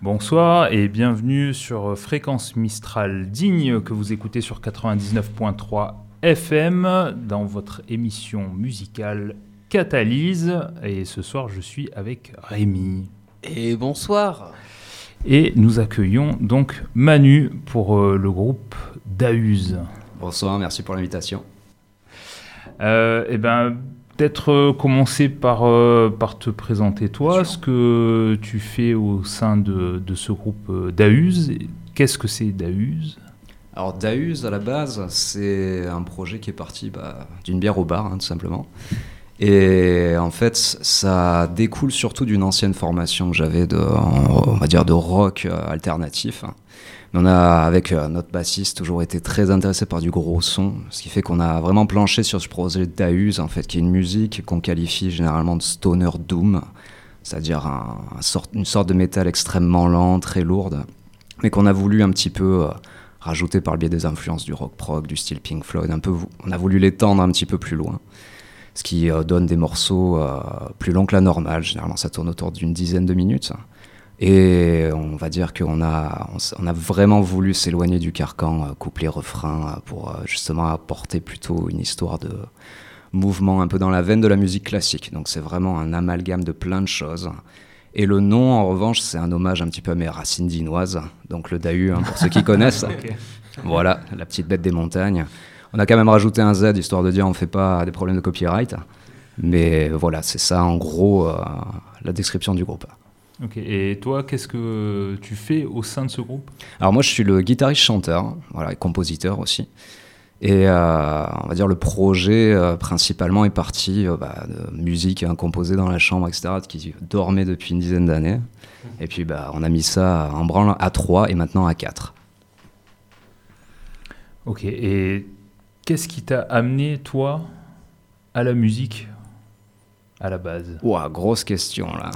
Bonsoir et bienvenue sur Fréquence Mistral Digne que vous écoutez sur 99.3 FM dans votre émission musicale Catalyse. Et ce soir, je suis avec Rémi. Et bonsoir. Et nous accueillons donc Manu pour le groupe Daüz. Bonsoir, merci pour l'invitation. Peut-être commencer par te présenter toi, ce que tu fais au sein de ce groupe Daüz. Qu'est-ce que c'est Daüz ? Alors Daüz, à la base, c'est un projet qui est parti d'une bière au bar, tout simplement. Et en fait, ça découle surtout d'une ancienne formation que j'avais de rock alternatif. On a, avec notre bassiste, toujours été très intéressé par du gros son, ce qui fait qu'on a vraiment planché sur ce projet Daüz, en fait, qui est une musique qu'on qualifie généralement de stoner doom, c'est-à-dire une sorte de métal extrêmement lent, très lourde, mais qu'on a voulu un petit peu rajouter par le biais des influences du rock prog, du style Pink Floyd, on a voulu l'étendre un petit peu plus loin, ce qui donne des morceaux plus longs que la normale. Généralement, ça tourne autour d'une dizaine de minutes. Et on va dire qu'on a vraiment voulu s'éloigner du carcan couplet-refrain pour justement apporter plutôt une histoire de mouvement un peu dans la veine de la musique classique. Donc c'est vraiment un amalgame de plein de choses. Et le nom, en revanche, c'est un hommage un petit peu à mes racines dinoises, donc le Dahu, pour ceux qui connaissent. Okay. Voilà, la petite bête des montagnes. On a quand même rajouté un Z, histoire de dire on ne fait pas des problèmes de copyright. Mais voilà, c'est ça en gros la description du groupe. Ok, et toi, qu'est-ce que tu fais au sein de ce groupe ? Alors moi, je suis le guitariste-chanteur, voilà, et compositeur aussi. Et on va dire le projet principalement est parti de musique composée dans la chambre, etc., qui dormait depuis une dizaine d'années. Et puis on a mis ça en branle à 3 et maintenant à 4. Ok, et qu'est-ce qui t'a amené, toi, à la musique, à la base ? Ouah, grosse question, là.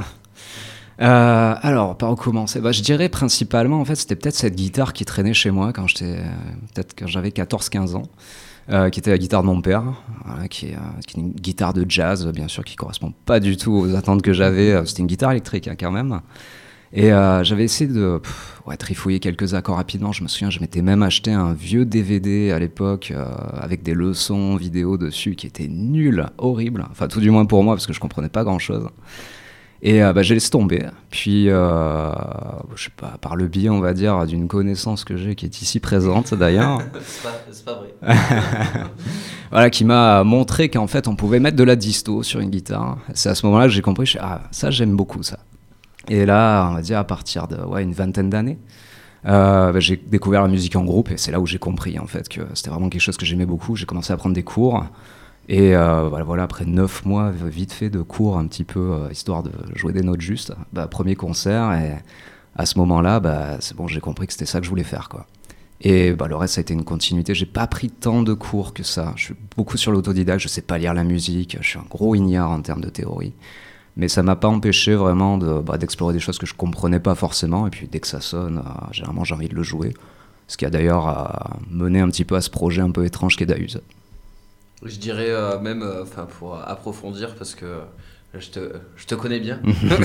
Alors, par où commencer ? Je dirais principalement, en fait, c'était peut-être cette guitare qui traînait chez moi quand j'avais 14-15 ans, qui était la guitare de mon père, qui est une guitare de jazz, bien sûr, qui ne correspond pas du tout aux attentes que j'avais. C'était une guitare électrique, quand même. Et j'avais essayé de trifouiller quelques accords rapidement. Je me souviens, je m'étais même acheté un vieux DVD à l'époque avec des leçons vidéo dessus qui étaient nulles, horribles. Enfin, tout du moins pour moi, parce que je ne comprenais pas grand-chose. Et j'ai laissé tomber. Puis, je sais pas, par le biais, on va dire, d'une connaissance que j'ai, qui est ici présente d'ailleurs. C'est pas vrai. Voilà, qui m'a montré qu'en fait, on pouvait mettre de la disto sur une guitare. C'est à ce moment-là que j'ai compris, ça, j'aime beaucoup ça. Et là, on va dire, à partir de une vingtaine d'années, j'ai découvert la musique en groupe, et c'est là où j'ai compris, en fait, que c'était vraiment quelque chose que j'aimais beaucoup. J'ai commencé à prendre des cours. Et voilà, après 9 mois, vite fait, de cours un petit peu, histoire de jouer des notes justes, premier concert, et à ce moment-là, c'est bon, j'ai compris que c'était ça que je voulais faire, quoi. Et le reste, ça a été une continuité. J'ai pas pris tant de cours que ça. Je suis beaucoup sur l'autodidacte, je sais pas lire la musique, je suis un gros ignare en termes de théorie. Mais ça m'a pas empêché vraiment d'explorer des choses que je comprenais pas forcément, et puis dès que ça sonne, généralement j'ai envie de le jouer. Ce qui a d'ailleurs mené un petit peu à ce projet un peu étrange qu'est Daüz. Je dirais même, pour approfondir, parce que je te connais bien,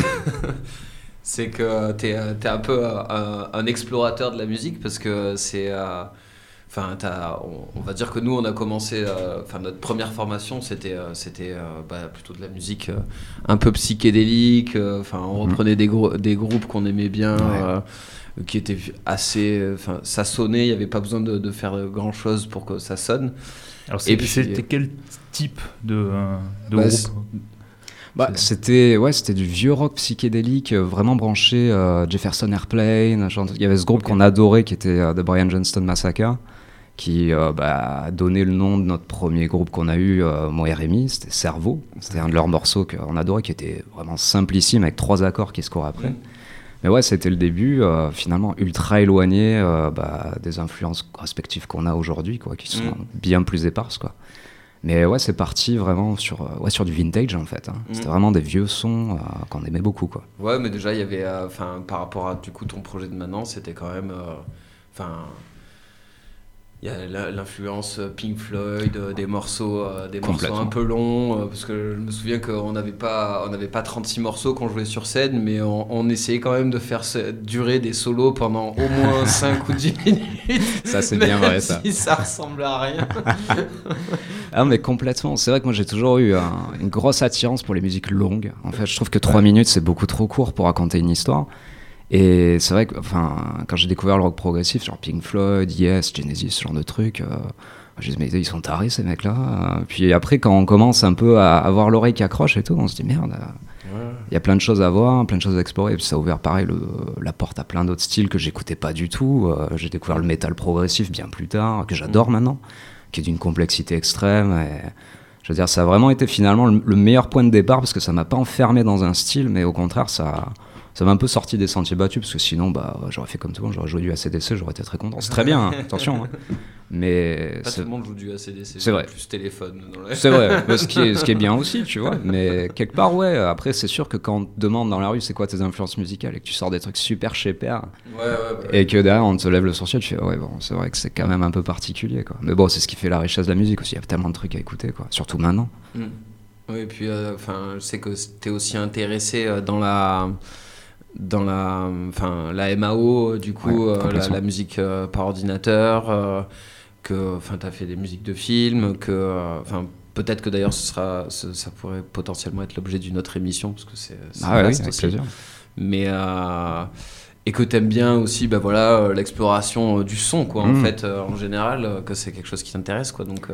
c'est que t'es un peu un explorateur de la musique, parce que c'est... on va dire que nous, on a commencé... notre première formation, c'était plutôt de la musique un peu psychédélique. On reprenait des groupes qu'on aimait bien, qui étaient assez... ça sonnait, il n'y avait pas besoin de faire grand-chose pour que ça sonne. Alors c'était quel type de groupe ? C'était du vieux rock psychédélique, vraiment branché Jefferson Airplane. Il y avait ce groupe qu'on adorait qui était The Brian Johnston Massacre, qui a donné le nom de notre premier groupe qu'on a eu, moi et Rémi, c'était Cerveau. C'était un de leurs morceaux qu'on adorait, qui était vraiment simplissime, avec 3 accords qui se courent après. Mais c'était le début, finalement ultra éloigné des influences respectives qu'on a aujourd'hui, quoi, qui sont bien plus éparses, quoi. Mais c'est parti vraiment sur du vintage, en fait. C'était vraiment des vieux sons qu'on aimait beaucoup, quoi. Ouais, mais déjà, il y avait, par rapport à du coup, ton projet de maintenant, c'était quand même... Il y a l'influence Pink Floyd, des morceaux un peu longs, parce que je me souviens qu'on n'avait pas 36 morceaux qu'on jouait sur scène, mais on essayait quand même de faire durer des solos pendant au moins 5 ou 10 minutes. Ça, c'est bien vrai, ça. Si ça ressemble à rien. Ah, mais complètement. C'est vrai que moi, j'ai toujours eu une grosse attirance pour les musiques longues. En fait, je trouve que 3 minutes, c'est beaucoup trop court pour raconter une histoire. Et c'est vrai que quand j'ai découvert le rock progressif, genre Pink Floyd, Yes, Genesis, ce genre de trucs, je me disais, mais ils sont tarés ces mecs-là. Puis après, quand on commence un peu à avoir l'oreille qui accroche et tout, on se dit merde, il y a plein de choses à voir, plein de choses à explorer. Et puis ça a ouvert pareil la porte à plein d'autres styles que j'écoutais pas du tout. J'ai découvert le métal progressif bien plus tard, que j'adore maintenant, qui est d'une complexité extrême. Et je veux dire, ça a vraiment été finalement le meilleur point de départ parce que ça m'a pas enfermé dans un style, mais au contraire, ça m'a un peu sorti des sentiers battus parce que sinon j'aurais fait comme tout le monde, j'aurais joué du AC/DC, j'aurais été très content. C'est très bien, hein, attention, hein. Mais pas tout le monde joue du AC/DC, c'est vrai. Plus téléphone c'est vrai, ce qui est bien aussi, tu vois. Mais quelque part, ouais, après c'est sûr que quand on te demande dans la rue c'est quoi tes influences musicales et que tu sors des trucs super chez père, et que derrière on te lève le sourcil, tu fais ouais, bon, c'est vrai que c'est quand même un peu particulier, quoi. Mais bon, c'est ce qui fait la richesse de la musique aussi, il y a tellement de trucs à écouter, quoi, surtout maintenant. Oui, et puis je sais que t'es aussi intéressé dans la MAO, du coup, la musique par ordinateur, que t'as fait des musiques de films, peut-être que d'ailleurs ça pourrait potentiellement être l'objet d'une autre émission, parce que c'est vaste avec plaisir. Mais et que t'aimes bien aussi l'exploration du son, quoi, en fait, en général, que c'est quelque chose qui t'intéresse, quoi, donc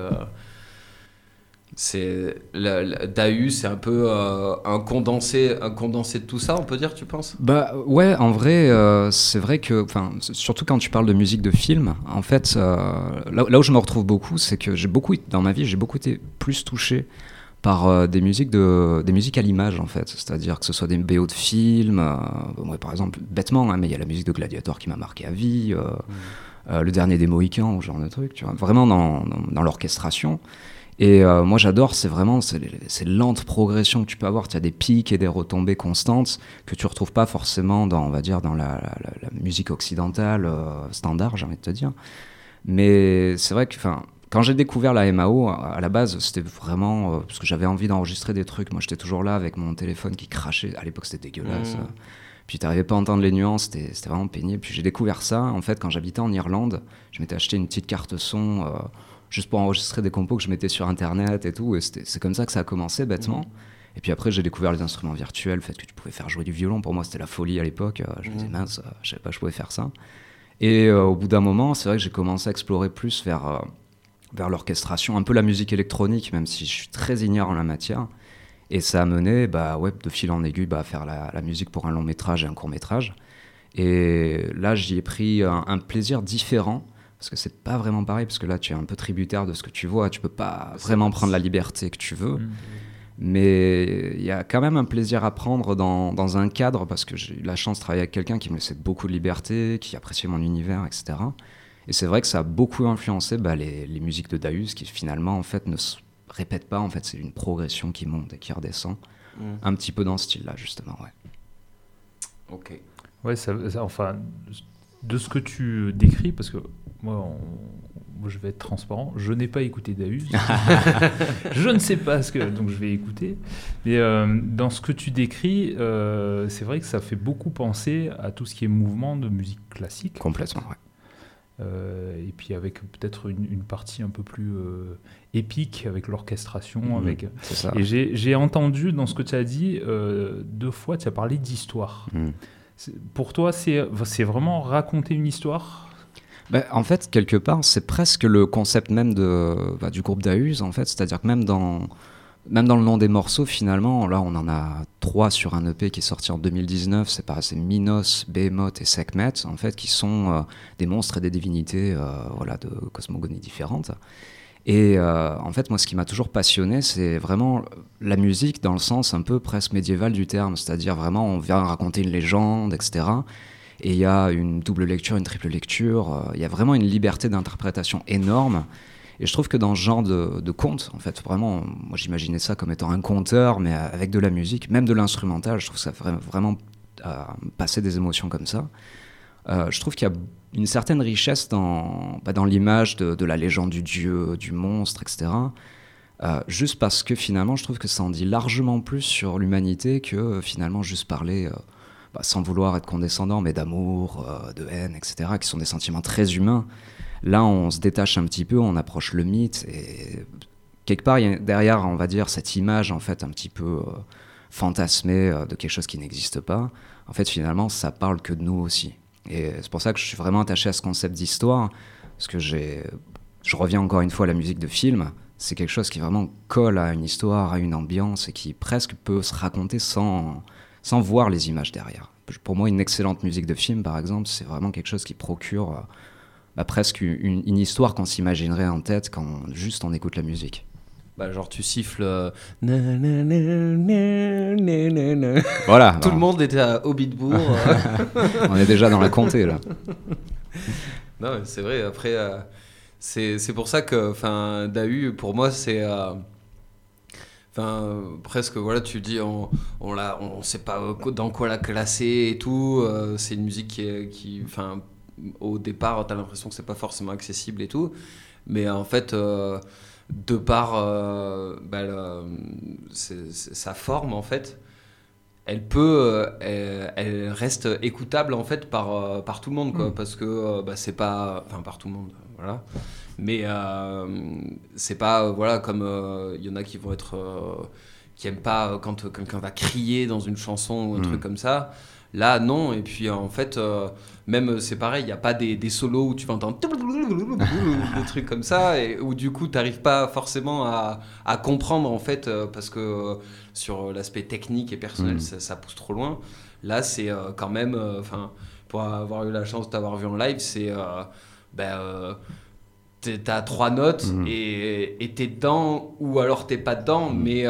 c'est Dahu, c'est un peu un condensé de tout ça, on peut dire, tu penses? Bah ouais, en vrai, c'est vrai que, surtout quand tu parles de musique de film, en fait, là où je me retrouve beaucoup, c'est que dans ma vie, j'ai beaucoup été plus touché par des musiques à l'image, en fait, c'est-à-dire que ce soit des BO de films, ouais, par exemple, bêtement, hein, mais il y a la musique de Gladiator qui m'a marqué à vie, le dernier des Mohicans, ou ce genre de truc, tu vois, vraiment dans l'orchestration. Et moi j'adore, c'est lente progression que tu peux avoir, tu as des pics et des retombées constantes que tu retrouves pas forcément dans la musique occidentale standard, j'ai envie de te dire. Mais c'est vrai que quand j'ai découvert la MAO, à la base c'était vraiment parce que j'avais envie d'enregistrer des trucs. Moi j'étais toujours là avec mon téléphone qui crachait, à l'époque c'était dégueulasse. Puis t'arrivais pas à entendre les nuances, c'était vraiment pénible. Puis j'ai découvert ça, en fait, quand j'habitais en Irlande, je m'étais acheté une petite carte son juste pour enregistrer des compos que je mettais sur internet et tout, et c'est comme ça que ça a commencé bêtement. Et puis après j'ai découvert les instruments virtuels, le fait que tu pouvais faire jouer du violon, pour moi c'était la folie à l'époque, je me disais mince, je savais pas que je pouvais faire ça. Et au bout d'un moment, c'est vrai que j'ai commencé à explorer plus vers l'orchestration, un peu la musique électronique, même si je suis très ignorant en la matière. Et ça a mené de fil en aiguille à faire la musique pour un long métrage et un court métrage. Et là j'y ai pris un plaisir différent, parce que c'est pas vraiment pareil, parce que là tu es un peu tributaire de ce que tu vois, tu peux pas vraiment prendre la liberté que tu veux, mais il y a quand même un plaisir à prendre dans un cadre, parce que j'ai eu la chance de travailler avec quelqu'un qui me laissait beaucoup de liberté, qui appréciait mon univers, etc. Et c'est vrai que ça a beaucoup influencé les musiques de Dahu, qui finalement en fait ne se répètent pas, en fait c'est une progression qui monte et qui redescend, un petit peu dans ce style-là justement, ouais. Ok. Ouais, de ce que tu décris, parce que moi, je vais être transparent, je n'ai pas écouté Dahu. Je ne sais pas donc je vais écouter. Mais dans ce que tu décris, c'est vrai que ça fait beaucoup penser à tout ce qui est mouvement de musique classique. Complètement, ouais. Et puis avec peut-être une partie un peu plus épique avec l'orchestration. C'est ça. Et j'ai entendu dans ce que tu as dit, 2 fois, tu as parlé d'histoire. Pour toi, c'est vraiment raconter une histoire? En fait, quelque part, c'est presque le concept même du groupe Dahu, en fait. C'est-à-dire que même dans le nom des morceaux, finalement, là, on en a 3 sur un EP qui est sorti en 2019. C'est Minos, Behemoth et Sekhmet, en fait, qui sont des monstres et des divinités de cosmogonies différentes. Et en fait, moi, ce qui m'a toujours passionné, c'est vraiment la musique dans le sens un peu presque médiéval du terme. C'est-à-dire vraiment, on vient raconter une légende, etc. Et il y a une double lecture, une triple lecture. Il y a vraiment une liberté d'interprétation énorme. Et je trouve que dans ce genre de conte, en fait, vraiment, moi j'imaginais ça comme étant un conteur, mais avec de la musique, même de l'instrumental. Je trouve ça vraiment passer des émotions comme ça. je trouve qu'il y a une certaine richesse dans l'image de la légende du dieu, du monstre, etc. Juste parce que finalement, je trouve que ça en dit largement plus sur l'humanité que finalement juste parler, sans vouloir être condescendant, mais d'amour, de haine, etc., qui sont des sentiments très humains. Là, on se détache un petit peu, on approche le mythe, et quelque part, il y a derrière, on va dire, cette image en fait un petit peu fantasmée de quelque chose qui n'existe pas. En fait, finalement, ça parle que de nous aussi. Et c'est pour ça que je suis vraiment attaché à ce concept d'histoire, parce que je reviens encore une fois à la musique de film. C'est quelque chose qui vraiment colle à une histoire, à une ambiance, et qui presque peut se raconter sans voir les images derrière. Pour moi, une excellente musique de film, par exemple, c'est vraiment quelque chose qui procure presque une histoire qu'on s'imaginerait en tête quand juste on écoute la musique. Genre tu siffles voilà. Tout le monde était au Bitbourg. On est déjà dans la comté là. Non mais c'est vrai, après c'est pour ça que Dahu pour moi c'est presque voilà, tu dis on sait pas dans quoi la classer et tout, c'est une musique qui au départ t'as l'impression que c'est pas forcément accessible et tout, mais en fait de par sa forme en fait, elle reste écoutable en fait par tout le monde quoi, parce que c'est pas par tout le monde voilà, mais c'est pas voilà comme il y en a qui vont être qui aiment pas quand quelqu'un va crier dans une chanson ou un truc comme ça. Là, non. Et puis, en fait, même, c'est pareil, il n'y a pas des solos où tu vas entendre des trucs comme ça, et où du coup, tu n'arrives pas forcément à comprendre, en fait, parce que sur l'aspect technique et personnel, ça pousse trop loin. Là, c'est quand même, pour avoir eu la chance de t'avoir vu en live, c'est... t'as 3 notes et t'es dedans, ou alors t'es pas dedans, mais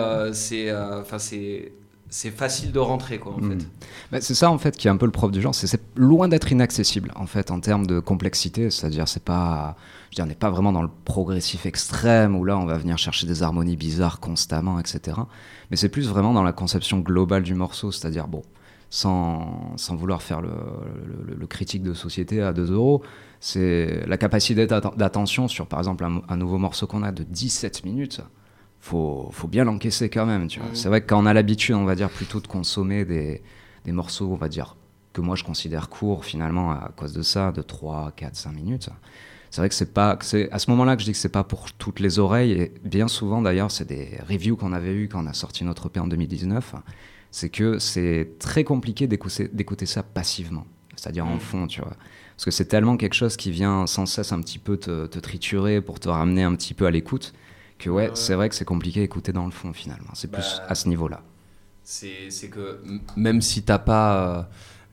c'est facile de rentrer quoi en fait. C'est ça en fait qui est un peu le propre du genre, c'est loin d'être inaccessible en fait en termes de complexité, c'est-à-dire on n'est pas vraiment dans le progressif extrême où là on va venir chercher des harmonies bizarres constamment, etc. Mais c'est plus vraiment dans la conception globale du morceau, c'est-à-dire sans vouloir faire le critique de société à 2 €, c'est la capacité d'attention sur par exemple un nouveau morceau qu'on a de 17 minutes. Faut bien l'encaisser quand même, tu vois. C'est vrai que quand on a l'habitude, on va dire, plutôt de consommer des morceaux, on va dire, que moi je considère courts finalement à cause de ça, de 3, 4, 5 minutes, c'est vrai que c'est à ce moment-là que je dis que c'est pas pour toutes les oreilles, et bien souvent d'ailleurs, c'est des reviews qu'on avait eues quand on a sorti notre EP en 2019, c'est que c'est très compliqué d'écouter ça passivement, c'est-à-dire en fond, tu vois. Parce que c'est tellement quelque chose qui vient sans cesse un petit peu te triturer pour te ramener un petit peu à l'écoute, que c'est vrai que c'est compliqué à écouter dans le fond finalement. C'est plus à ce niveau-là. C'est que même si t'as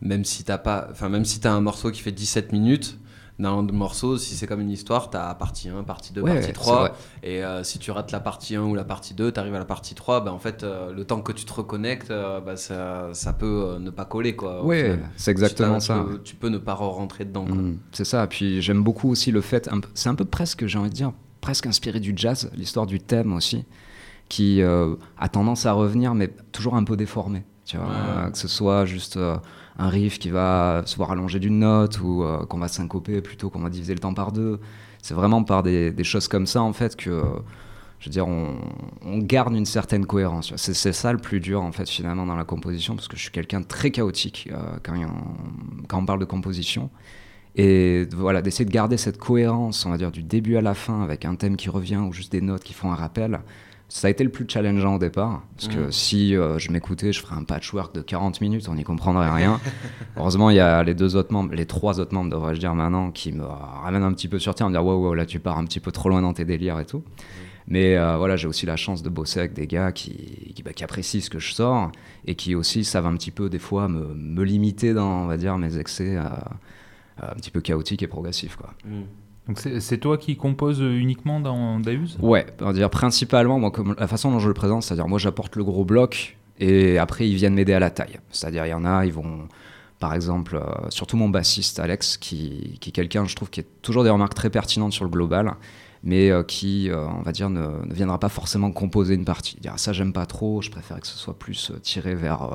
un morceau qui fait 17 minutes, dans le morceau, si c'est comme une histoire, t'as partie 1, partie 2, partie 3. Et si tu rates la partie 1 ou la partie 2, t'arrives à la partie 3, en fait, le temps que tu te reconnectes, ça peut ne pas coller, quoi. Oui, c'est exactement ça. Tu peux ne pas rentrer dedans, quoi. C'est ça. Puis j'aime beaucoup aussi le fait, c'est un peu presque, j'ai envie de dire, presque inspiré du jazz, l'histoire du thème aussi, qui a tendance à revenir, mais toujours un peu déformé. Tu vois, que ce soit juste un riff qui va se voir allongé d'une note ou qu'on va syncoper plutôt qu'on va diviser le temps par 2. C'est vraiment par des choses comme ça, en fait, que je veux dire, on garde une certaine cohérence. C'est ça le plus dur, en fait, finalement, dans la composition, parce que je suis quelqu'un de très chaotique quand on parle de composition. Et voilà, d'essayer de garder cette cohérence, on va dire, du début à la fin, avec un thème qui revient ou juste des notes qui font un rappel, ça a été le plus challengeant au départ. Parce que si je m'écoutais, je ferais un patchwork de 40 minutes, on n'y comprendrait rien. Heureusement, il y a les 3 autres membres, devrais-je dire maintenant, qui me ramènent un petit peu sur terre, en me dire wow, là tu pars un petit peu trop loin dans tes délires et tout. Mais voilà, j'ai aussi la chance de bosser avec des gars qui apprécient ce que je sors et qui aussi savent un petit peu, des fois, me limiter dans, on va dire, mes excès un petit peu chaotique et progressif, quoi. Donc c'est toi qui composes uniquement dans Dahu ? Ouais, on va dire principalement, moi, comme la façon dont je le présente, c'est-à-dire moi j'apporte le gros bloc et après ils viennent m'aider à la taille. C'est-à-dire il y en a, ils vont, par exemple, surtout mon bassiste Alex, qui est quelqu'un, je trouve, qui a toujours des remarques très pertinentes sur le global, mais qui, on va dire, ne viendra pas forcément composer une partie. Il dira ça j'aime pas trop, je préfère que ce soit plus tiré vers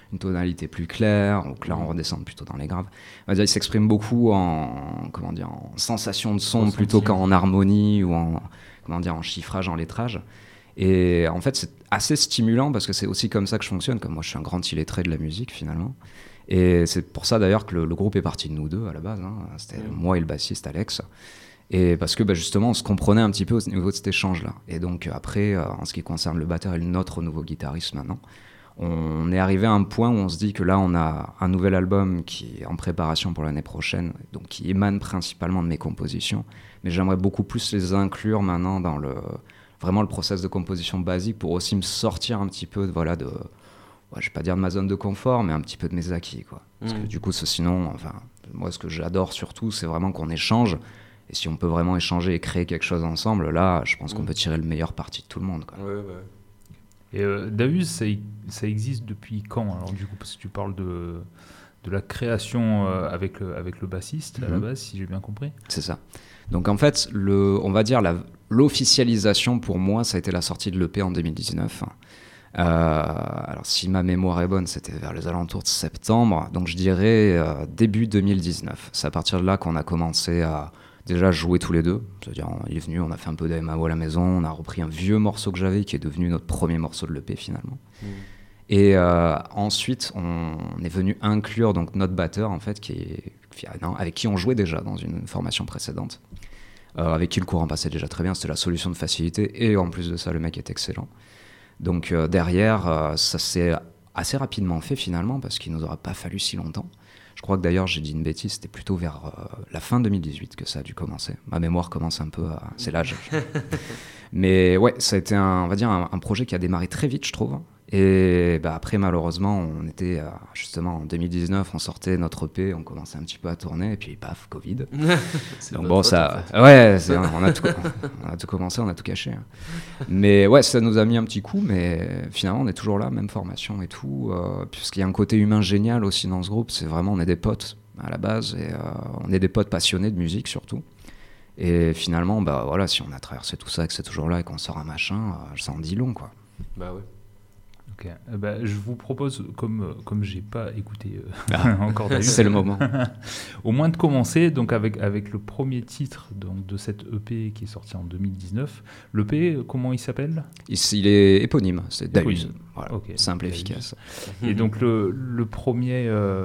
une tonalité plus claire, donc là on redescend plutôt dans les graves. On va dire, il s'exprime beaucoup en sensation de son plutôt qu'en harmonie ou en chiffrage, en lettrage. Et en fait, c'est assez stimulant parce que c'est aussi comme ça que je fonctionne, comme moi je suis un grand illettré de la musique finalement. Et c'est pour ça d'ailleurs que le groupe est parti de nous deux à la base, hein. C'était moi et le bassiste Alex. Et parce que justement, on se comprenait un petit peu au niveau de cet échange-là. Et donc après, en ce qui concerne le batteur et notre nouveau guitariste maintenant, on est arrivé à un point où on se dit que là, on a un nouvel album qui est en préparation pour l'année prochaine, donc qui émane principalement de mes compositions. Mais j'aimerais beaucoup plus les inclure maintenant dans vraiment le process de composition basique pour aussi me sortir un petit peu je vais pas dire de ma zone de confort, mais un petit peu de mes acquis, quoi. Parce que du coup, sinon, moi, ce que j'adore surtout, c'est vraiment qu'on échange. Et si on peut vraiment échanger et créer quelque chose ensemble, là, je pense qu'on peut tirer le meilleur parti de tout le monde, quoi. Ouais. Et Dahus, ça existe depuis quand? Alors du coup, parce que tu parles de la création avec le bassiste, à la base, si j'ai bien compris. C'est ça. Donc en fait, on va dire l'officialisation pour moi, ça a été la sortie de l'EP en 2019. Alors si ma mémoire est bonne, c'était vers les alentours de septembre, donc je dirais début 2019. C'est à partir de là qu'on a commencé à déjà jouer tous les deux. C'est-à-dire, il est venu, on a fait un peu d'AMAO à la maison, on a repris un vieux morceau que j'avais qui est devenu notre premier morceau de l'EP finalement. Et ensuite, on est venu inclure donc notre batteur en fait, avec qui on jouait déjà dans une formation précédente, avec qui le courant passait déjà très bien. C'était la solution de facilité et en plus de ça, le mec est excellent. Donc derrière, ça s'est assez rapidement fait finalement parce qu'il nous aura pas fallu si longtemps. Je crois que d'ailleurs, j'ai dit une bêtise, c'était plutôt vers la fin 2018 que ça a dû commencer. Ma mémoire commence un peu à... C'est l'âge. Mais ouais, ça a été un projet qui a démarré très vite, je trouve. Et après, malheureusement, on était justement en 2019, on sortait notre EP, on commençait un petit peu à tourner, et puis paf, Covid. Donc bon, ça... En fait. Ouais, on a tout commencé, on a tout caché. Hein. Mais ouais, ça nous a mis un petit coup, mais finalement, on est toujours là, même formation et tout. Puisqu'il y a un côté humain génial aussi dans ce groupe, c'est vraiment, on est des potes à la base, et on est des potes passionnés de musique surtout. Et finalement, si on a traversé tout ça et que c'est toujours là et qu'on sort un machin, ça en dit long, quoi. Bah ouais. Okay. Je vous propose, comme j'ai pas écouté encore Dahus, c'est le moment. Au moins de commencer donc avec le premier titre donc, de cette EP qui est sorti en 2019. L'EP, comment il s'appelle? Il est éponyme, c'est Dahus. Voilà. Okay. Simple et efficace. Et donc le premier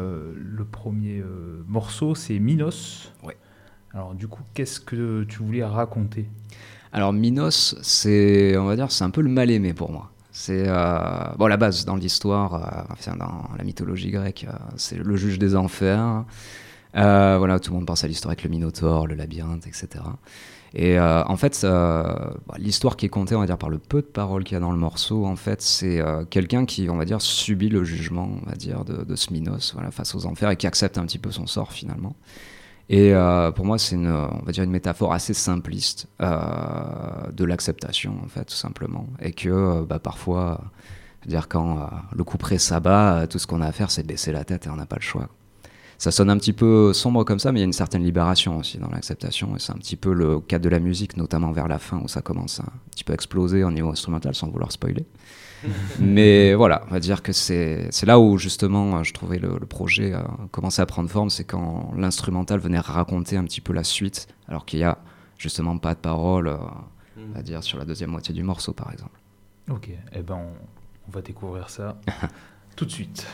morceau, c'est Minos. Ouais. Alors du coup, qu'est-ce que tu voulais raconter? Alors Minos, c'est un peu le mal-aimé pour moi. C'est la base dans l'histoire, dans la mythologie grecque, c'est le juge des enfers. Tout le monde pense à l'histoire avec le Minotaure, le labyrinthe, etc. Et en fait, l'histoire qui est contée, on va dire, par le peu de paroles qu'il y a dans le morceau, en fait, c'est quelqu'un qui, on va dire, subit le jugement, on va dire, de ce Minos, face aux enfers et qui accepte un petit peu son sort finalement. Et pour moi, c'est une métaphore assez simpliste de l'acceptation, en fait, tout simplement. Et que parfois, quand le couperet s'abat, tout ce qu'on a à faire, c'est de baisser la tête et on n'a pas le choix. Ça sonne un petit peu sombre comme ça, mais il y a une certaine libération aussi dans l'acceptation. Et c'est un petit peu le cas de la musique, notamment vers la fin, où ça commence à un petit peu exploser au niveau instrumental, sans vouloir spoiler. Mais voilà, on va dire que c'est là où justement je trouvais le projet commençait à prendre forme, c'est quand l'instrumental venait raconter un petit peu la suite, alors qu'il y a justement pas de paroles, on va dire, sur la deuxième moitié du morceau par exemple. Ok, on va découvrir ça tout de suite.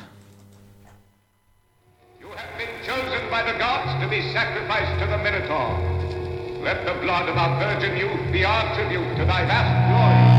You have been chosen by the gods to be sacrificed to the Minotaur. Let the blood of our virgin youth be our tribute to thy vast glory.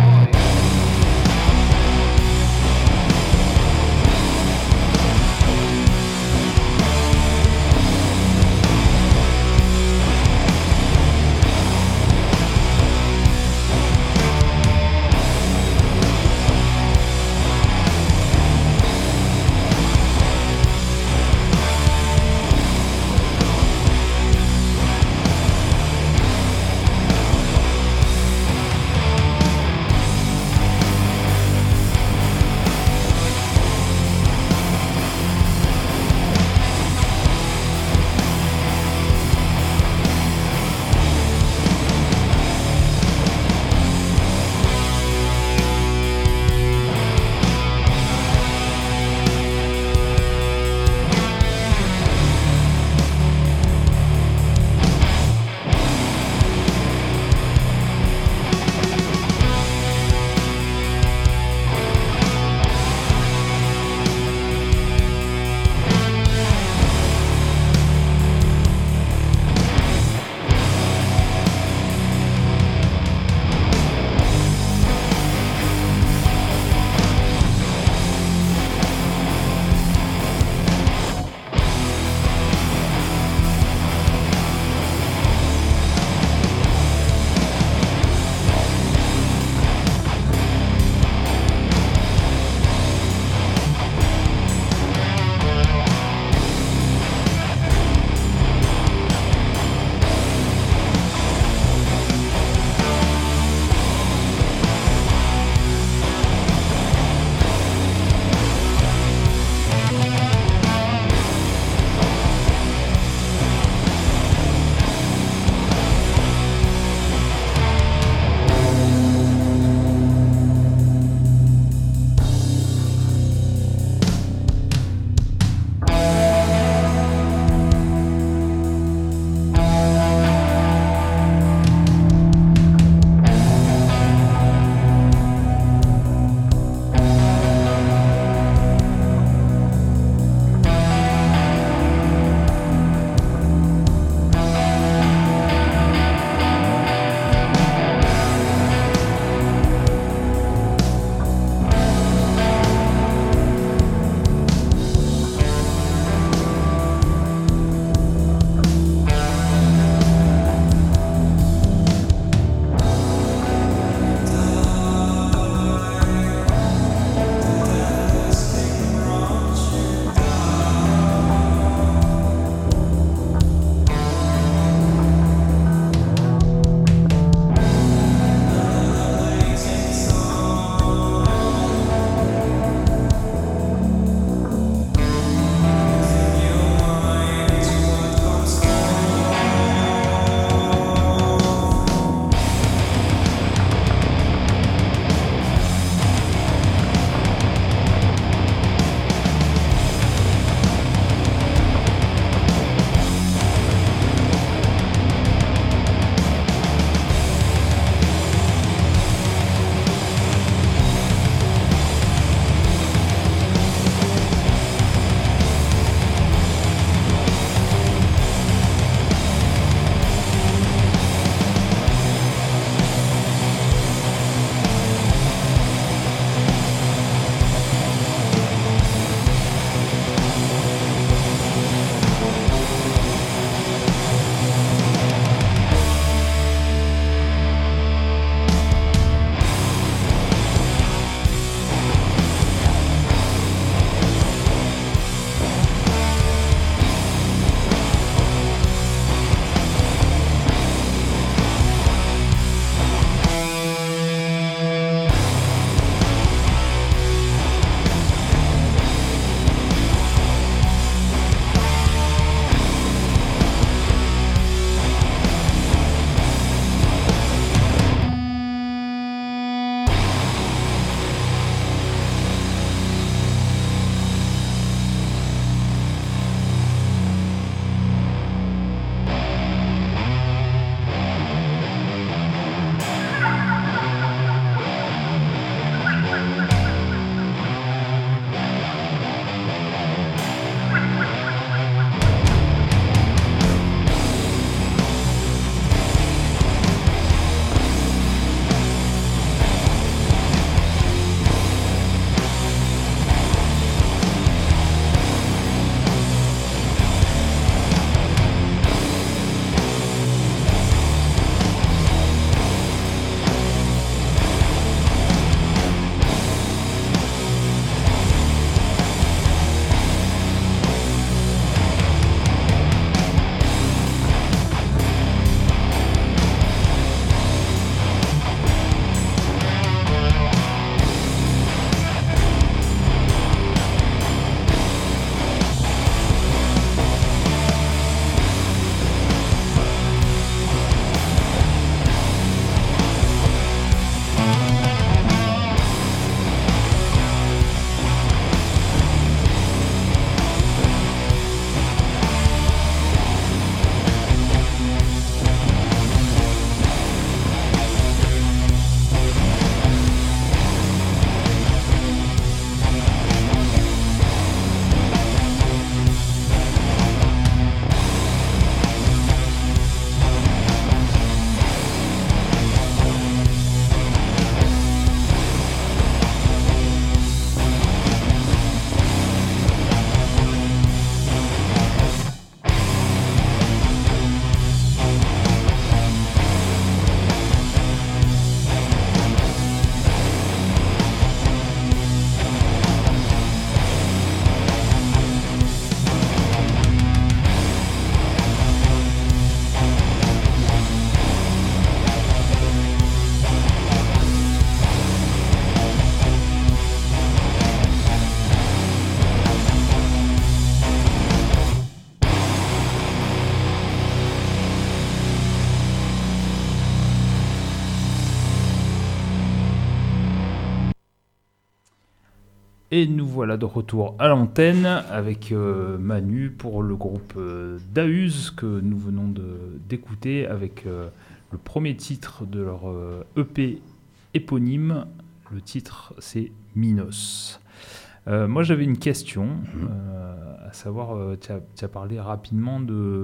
Et nous voilà de retour à l'antenne avec Manu pour le groupe Daüs que nous venons d'écouter avec le premier titre de leur EP éponyme. Le titre, c'est Minos. Moi, j'avais une question, à savoir, tu as parlé rapidement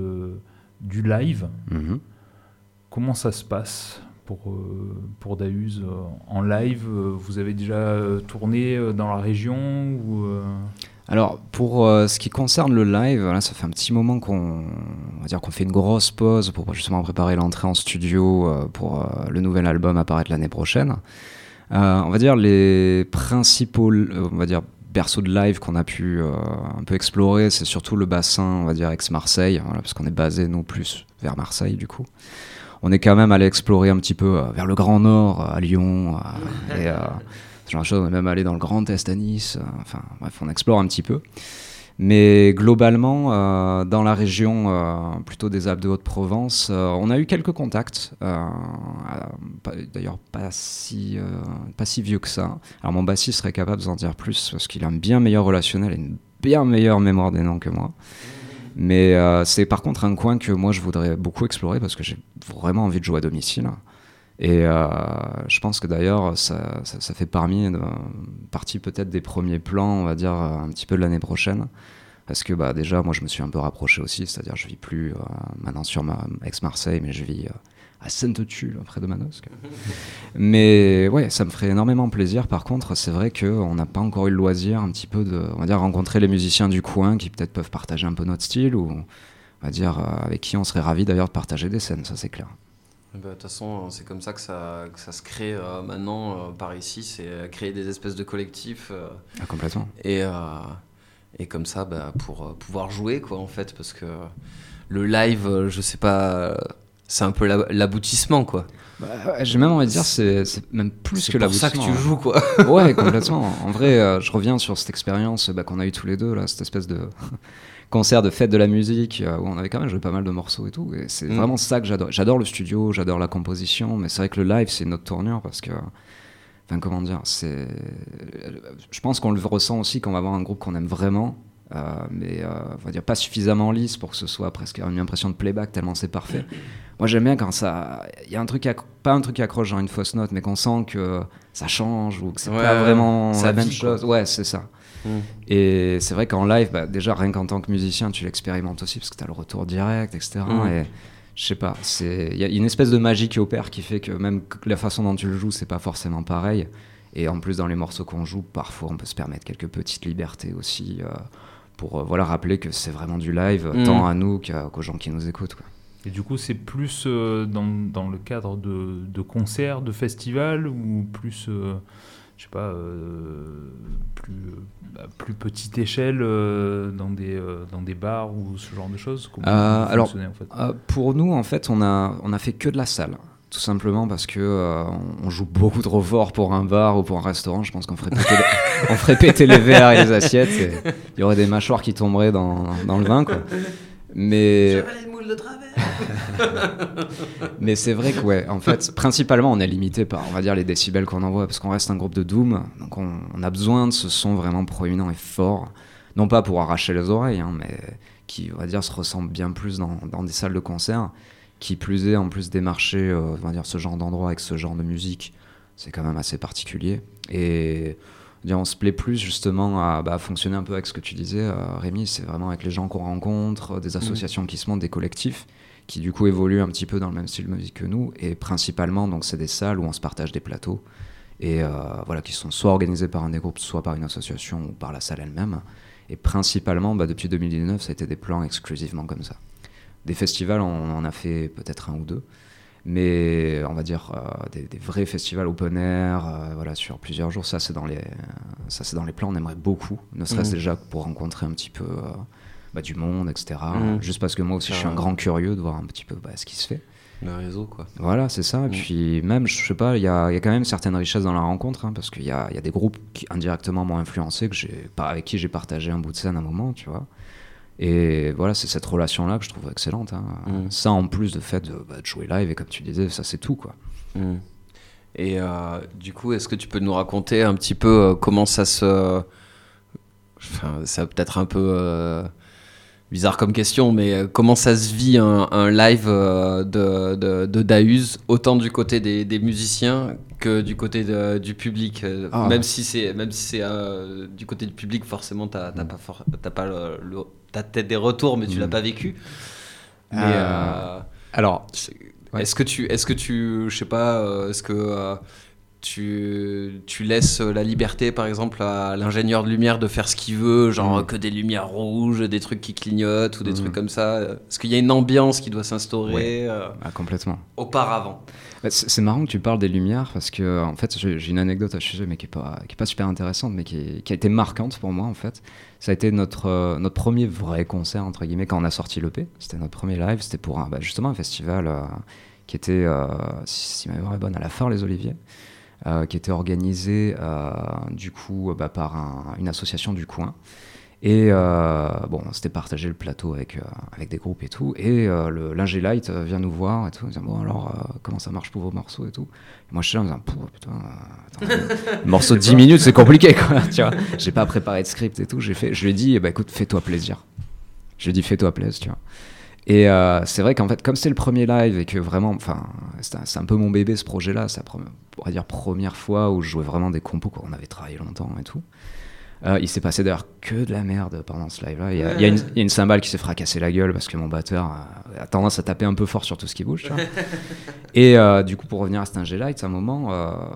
du live. Comment ça se passe pour Daüs en live? Vous avez déjà tourné dans la région ou Alors, pour ce qui concerne le live, là, ça fait un petit moment qu'on fait une grosse pause pour justement préparer l'entrée en studio pour le nouvel album apparaître l'année prochaine. On va dire les principaux berceaux de live qu'on a pu un peu explorer, c'est surtout le bassin, on va dire ex-Marseille, voilà, parce qu'on est basé, nous, plus vers Marseille, du coup. On est quand même allé explorer un petit peu vers le Grand Nord, à Lyon, et ce genre de choses. On est même allé dans le Grand Est à Nice. Enfin, bref, on explore un petit peu. Mais globalement, dans la région plutôt des Alpes de Haute-Provence, on a eu quelques contacts. D'ailleurs, pas si vieux que ça. Alors, mon bassiste serait capable d'en dire plus parce qu'il a un bien meilleur relationnel et une bien meilleure mémoire des noms que moi. Mais c'est par contre un coin que moi je voudrais beaucoup explorer parce que j'ai vraiment envie de jouer à domicile. Et je pense que d'ailleurs ça fait partie peut-être des premiers plans, on va dire, un petit peu de l'année prochaine. Parce que déjà moi je me suis un peu rapproché aussi, c'est-à-dire je vis plus maintenant sur ex-Marseille, mais je vis à Sainte-Tulle, près de Manosque. Mais ouais, ça me ferait énormément plaisir. Par contre, c'est vrai qu'on n'a pas encore eu le loisir un petit peu de, on va dire, rencontrer les musiciens du coin qui peut-être peuvent partager un peu notre style ou, on va dire, avec qui on serait ravis d'ailleurs de partager des scènes, ça c'est clair. De toute façon, c'est comme ça que ça se crée maintenant par ici, c'est créer des espèces de collectifs. Complètement. Et comme ça, pour pouvoir jouer, quoi, en fait, parce que le live, je sais pas... C'est un peu l'aboutissement, quoi. J'ai même envie de dire, c'est même plus que l'aboutissement. C'est pour ça que tu joues, quoi. Ouais, complètement. En vrai, je reviens sur cette expérience qu'on a eue tous les deux, là, cette espèce de concert de fête de la musique, où on avait quand même joué pas mal de morceaux et tout. Et c'est vraiment ça que j'adore. J'adore le studio, j'adore la composition, mais c'est vrai que le live, c'est une autre tournure, parce que... Enfin, comment dire, je pense qu'on le ressent aussi quand on va voir un groupe qu'on aime vraiment, mais on va dire pas suffisamment lisse pour que ce soit presque une impression de playback tellement c'est parfait. Moi j'aime bien quand il y a un truc pas un truc qui accroche genre une fausse note, mais qu'on sent que ça change ou que c'est pas vraiment la même chose. Ouais, c'est ça. Et c'est vrai qu'en live, déjà rien qu'en tant que musicien tu l'expérimentes aussi parce que t'as le retour direct, etc. Et je sais pas, il y a une espèce de magie qui opère qui fait que même la façon dont tu le joues c'est pas forcément pareil. Et en plus dans les morceaux qu'on joue, parfois on peut se permettre quelques petites libertés aussi pour rappeler que c'est vraiment du live, tant à nous qu'aux gens qui nous écoutent, quoi. Et du coup, c'est plus dans le cadre de concerts, de festivals, ou plus, je sais pas, plus petite échelle dans des bars ou ce genre de choses? Alors, en fait pour nous, en fait, on a fait que de la salle. Tout simplement parce que on joue beaucoup trop fort pour un bar ou pour un restaurant. Je pense qu'on ferait péter les verres et les assiettes. Et il y aurait des mâchoires qui tomberaient dans le vin, quoi. Mais j'avais les moules de travers. Mais c'est vrai que ouais, en fait, principalement, on est limité par, on va dire, les décibels qu'on envoie parce qu'on reste un groupe de doom. Donc on a besoin de ce son vraiment proéminent et fort, non pas pour arracher les oreilles, mais qui, on va dire, se ressemble bien plus dans des salles de concert. Qui plus est, en plus démarcher on va dire, ce genre d'endroit avec ce genre de musique, c'est quand même assez particulier. Et on se plaît plus justement à fonctionner un peu avec ce que tu disais, Rémi, c'est vraiment avec les gens qu'on rencontre, des associations qui se montent, des collectifs, qui du coup évoluent un petit peu dans le même style de musique que nous. Et principalement, donc, c'est des salles où on se partage des plateaux, et qui sont soit organisés par un des groupes, soit par une association ou par la salle elle-même. Et principalement, depuis 2019, ça a été des plans exclusivement comme ça. Des festivals, on en a fait peut-être un ou deux, mais on va dire des vrais festivals open air, sur plusieurs jours, ça c'est dans les plans, on aimerait beaucoup, ne serait-ce déjà pour rencontrer un petit peu du monde, etc. Juste parce que moi aussi je suis un grand curieux de voir un petit peu ce qui se fait. Le réseau, quoi. Voilà, c'est ça. Et puis même, je sais pas, il y a quand même certaines richesses dans la rencontre, parce qu'il y a des groupes qui indirectement m'ont influencé, avec qui j'ai partagé un bout de scène à un moment, tu vois. Et voilà, c'est cette relation-là que je trouve excellente. Ça, en plus de fait de jouer live, et comme tu disais, ça c'est tout, quoi. Et du coup, est-ce que tu peux nous raconter un petit peu comment ça se c'est peut-être un peu bizarre comme question, mais comment ça se vit un live de Daüz, autant du côté des musiciens que du côté du public, même si c'est du côté du public, forcément t'as peut-être des retours, mais tu l'as pas vécu. Mais alors, est-ce que tu je sais pas, est-ce que tu laisses la liberté, par exemple, à l'ingénieur de lumière de faire ce qu'il veut, genre que des lumières rouges, des trucs qui clignotent ou des trucs comme ça. Est-ce qu'il y a une ambiance qui doit s'instaurer complètement. Auparavant? C'est marrant que tu parles des lumières parce que en fait j'ai une anecdote à ce sujet, mais qui est pas super intéressante, mais qui a été marquante pour moi en fait. Ça a été notre premier vrai concert entre guillemets quand on a sorti l'EP. C'était notre premier live. C'était pour justement un festival qui était, si ma mémoire est bonne, à la Phare les Oliviers. Qui était organisé du coup par une association du coin, et on s'était partagé le plateau avec des groupes et tout, et l'ingé Light vient nous voir et tout, il dit bon alors comment ça marche pour vos morceaux et tout, et moi je suis là en me disant putain le morceau de 10 minutes c'est compliqué quoi, tu vois, j'ai pas préparé de script et tout, je lui ai dit écoute fais-toi plaisir, fais-toi plaisir, tu vois. Et c'est vrai qu'en fait, comme c'est le premier live et que vraiment, c'est un peu mon bébé ce projet-là, c'est on va dire première fois où je jouais vraiment des compos, quoi. On avait travaillé longtemps et tout. Il s'est passé d'ailleurs que de la merde pendant ce live-là. Il y a une cymbale qui s'est fracassée la gueule parce que mon batteur a tendance à taper un peu fort sur tout ce qui bouge, tu vois. Et du coup, pour revenir à cet ingé light, à un moment,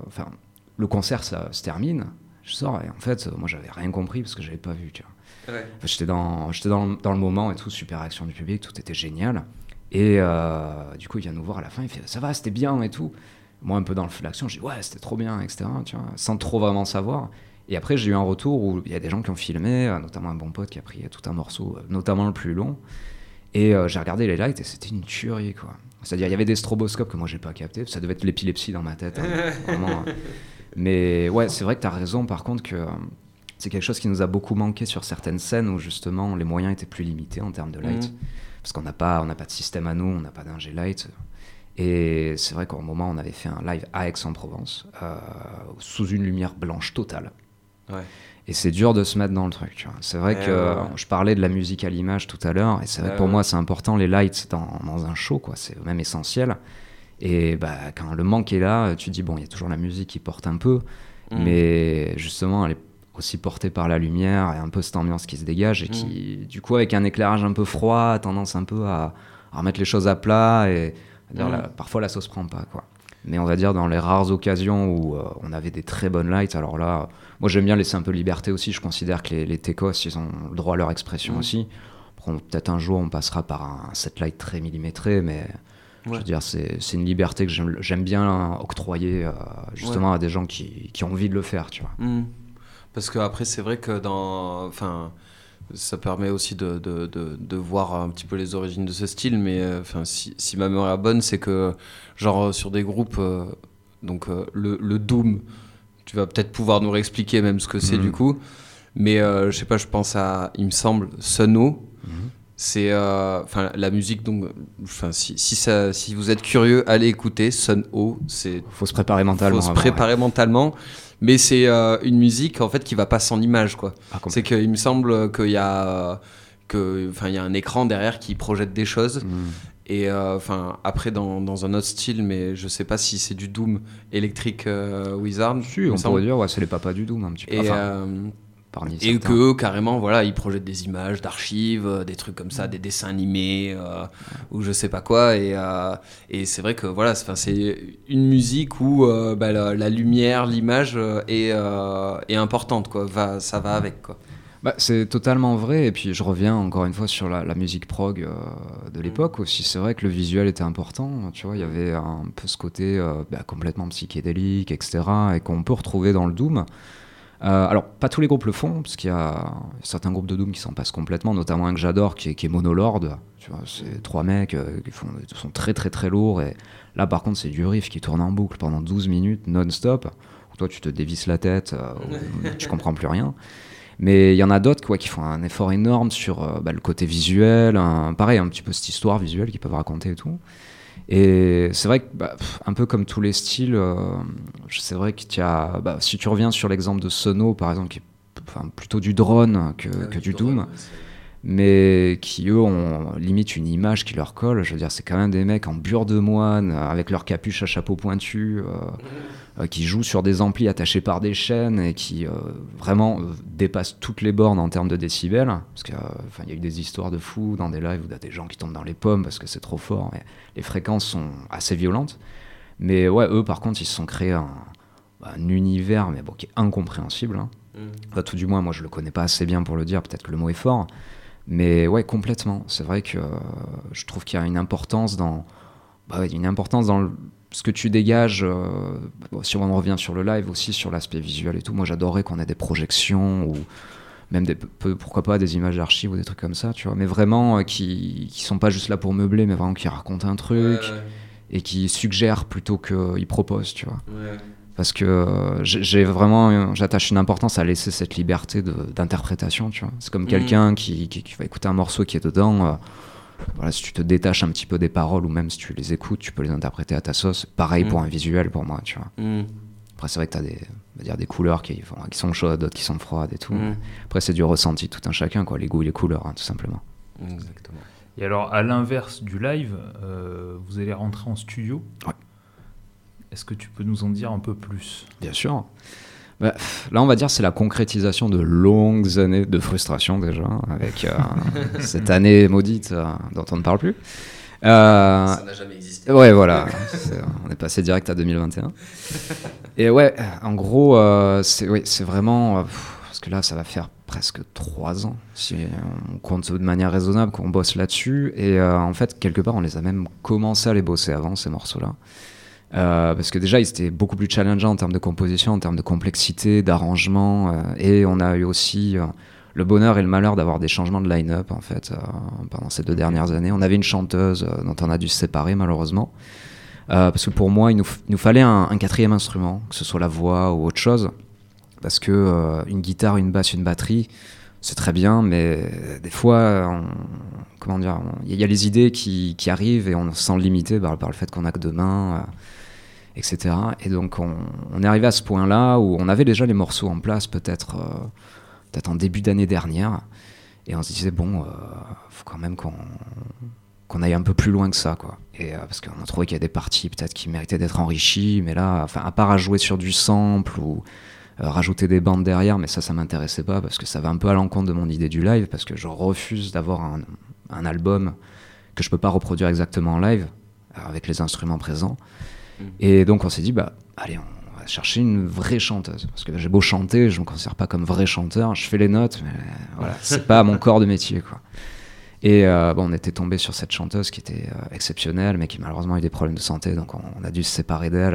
le concert ça se termine, je sors et en fait, moi j'avais rien compris parce que j'avais pas vu, tu vois. Ouais. J'étais dans le moment et tout, super réaction du public, tout était génial. Et du coup, il vient nous voir à la fin, il fait ça va, c'était bien et tout. Moi, un peu dans le feu de l'action, je dis ouais, c'était trop bien, etc. Tu vois, sans trop vraiment savoir. Et après, j'ai eu un retour où il y a des gens qui ont filmé, notamment un bon pote qui a pris tout un morceau, notamment le plus long. Et j'ai regardé les lights et c'était une tuerie, quoi. C'est-à-dire, il y avait des stroboscopes que moi, j'ai pas capté. Ça devait être l'épilepsie dans ma tête. Vraiment. Mais ouais, c'est vrai que tu as raison, par contre, que c'est quelque chose qui nous a beaucoup manqué sur certaines scènes où justement les moyens étaient plus limités en termes de light. Parce qu'on n'a pas de système à nous, on n'a pas d'ingé light. Et c'est vrai qu'au moment, on avait fait un live à Aix-en-Provence, sous une lumière blanche totale. Ouais. Et c'est dur de se mettre dans le truc. Tu vois. C'est vrai que je parlais de la musique à l'image tout à l'heure, et c'est vrai que pour moi, c'est important, les lights dans un show, quoi. C'est même essentiel. Et quand le manque est là, tu te dis, bon, il y a toujours la musique qui porte un peu, mais justement, elle est aussi portée par la lumière et un peu cette ambiance qui se dégage et qui, du coup, avec un éclairage un peu froid, a tendance un peu à remettre les choses à plat et à dire, parfois la sauce prend pas, quoi. Mais on va dire dans les rares occasions où on avait des très bonnes lights, alors là, moi j'aime bien laisser un peu de liberté aussi, je considère que les techos, ils ont le droit à leur expression aussi. Peut-être un jour on passera par un set light très millimétré, mais je veux dire, c'est une liberté que j'aime bien octroyer justement à des gens qui ont envie de le faire, tu vois. Parce qu'après, c'est vrai que ça permet aussi de voir un petit peu les origines de ce style, mais si ma mémoire est bonne, c'est que genre sur des groupes, le Doom, tu vas peut-être pouvoir nous réexpliquer même ce que c'est du coup, mais je sais pas, je pense à, il me semble, Sunno. C'est la musique, donc si vous êtes curieux, allez écouter Sunno. Faut se préparer mentalement. Mais c'est une musique en fait qui va pas sans image, quoi. C'est qu'il me semble qu'il y a il y a un écran derrière qui projette des choses. Et après dans un autre style, mais je sais pas si c'est du Doom Electric Wizard. Si, on pourrait dire c'est les papas du Doom un petit peu. Et que carrément voilà, ils projettent des images d'archives, des trucs comme ça, des dessins animés ou je sais pas quoi, et c'est vrai que voilà, c'est une musique où la lumière, l'image est importante, quoi. Ça va avec, quoi. C'est totalement vrai, et puis je reviens encore une fois sur la musique prog de l'époque aussi. C'est vrai que le visuel était important, tu vois, il y avait un peu ce côté complètement psychédélique, etc., et qu'on peut retrouver dans le Doom. Alors, pas tous les groupes le font, parce qu'il y a certains groupes de Doom qui s'en passent complètement, notamment un que j'adore, qui est Monolord. Tu vois, c'est 3 mecs qui sont très très très lourds, et là par contre c'est du riff qui tourne en boucle pendant 12 minutes non-stop, où toi tu te dévisses la tête, tu comprends plus rien. Mais il y en a d'autres, quoi, qui font un effort énorme sur le côté visuel, pareil, un petit peu cette histoire visuelle qu'ils peuvent raconter et tout. Et c'est vrai que, un peu comme tous les styles, c'est vrai que si tu reviens sur l'exemple de Sono, par exemple, qui est plutôt du drone que du doom. Mais qui eux ont limite une image qui leur colle. Je veux dire, c'est quand même des mecs en bure de moine, avec leur capuche à chapeau pointu, qui jouent sur des amplis attachés par des chaînes et qui vraiment dépassent toutes les bornes en termes de décibels. Parce qu'il y a eu des histoires de fous dans des lives où il y a des gens qui tombent dans les pommes parce que c'est trop fort. Mais les fréquences sont assez violentes. Mais ouais, eux par contre, ils se sont créés un univers mais bon, qui est incompréhensible. Hein. Enfin, tout du moins, moi je le connais pas assez bien pour le dire, peut-être que le mot est fort. Mais ouais, complètement. C'est vrai que je trouve qu'il y a une importance dans ce que tu dégages. Si on revient sur le live aussi, sur l'aspect visuel et tout, moi j'adorais qu'on ait des projections ou même pourquoi pas des images d'archives ou des trucs comme ça, tu vois. Mais vraiment qui sont pas juste là pour meubler, mais vraiment qui racontent un truc et qui suggèrent plutôt qu'ils proposent, tu vois. Ouais. Parce que j'attache une importance à laisser cette liberté d'interprétation, tu vois. C'est comme quelqu'un qui va écouter un morceau qui est dedans. Voilà, si tu te détaches un petit peu des paroles ou même si tu les écoutes, tu peux les interpréter à ta sauce. Pareil pour un visuel, pour moi, tu vois. Après, c'est vrai que t'as des couleurs qui sont chaudes, d'autres qui sont froides et tout. Après, c'est du ressenti tout un chacun, quoi. Les goûts et les couleurs, hein, tout simplement. Exactement. Et alors, à l'inverse du live, vous allez rentrer en studio. Ouais. Est-ce que tu peux nous en dire un peu plus ? Bien sûr. Bah, là, on va dire c'est la concrétisation de longues années de frustration déjà, avec cette année maudite dont on ne parle plus. Ça n'a jamais existé. Ouais, voilà. On est passé direct à 2021. Et ouais, en gros, c'est vraiment... parce que là, ça va faire presque 3 ans, si on compte de manière raisonnable, qu'on bosse là-dessus. Et en fait, quelque part, on les a même commencé à les bosser avant, ces morceaux-là. Parce que déjà, ils étaient beaucoup plus challengeants en termes de composition, en termes de complexité, d'arrangement. Et on a eu aussi le bonheur et le malheur d'avoir des changements de line-up, en fait, pendant ces 2 dernières années. On avait une chanteuse dont on a dû se séparer, malheureusement. Parce que pour moi, il nous fallait un 4e instrument, que ce soit la voix ou autre chose. Parce que une guitare, une basse, une batterie, c'est très bien, mais des fois, il y a les idées qui arrivent et on se sent limité par le fait qu'on n'a que 2 mains, etc. Et donc, on est arrivé à ce point-là où on avait déjà les morceaux en place, peut-être en début d'année dernière. Et on se disait, faut quand même qu'on aille un peu plus loin que ça, quoi. Et parce qu'on a trouvé qu'il y a des parties peut-être qui méritaient d'être enrichies, mais là, à part à jouer sur du sample ou rajouter des bandes derrière, mais ça m'intéressait pas parce que ça va un peu à l'encontre de mon idée du live, parce que je refuse d'avoir un album que je peux pas reproduire exactement en live avec les instruments présents. Et donc on s'est dit, allez, on va chercher une vraie chanteuse, parce que j'ai beau chanter, je me considère pas comme vrai chanteur, je fais les notes, mais voilà, c'est pas mon corps de métier, quoi. Et on était tombé sur cette chanteuse qui était exceptionnelle, mais qui malheureusement a eu des problèmes de santé, donc on a dû se séparer d'elle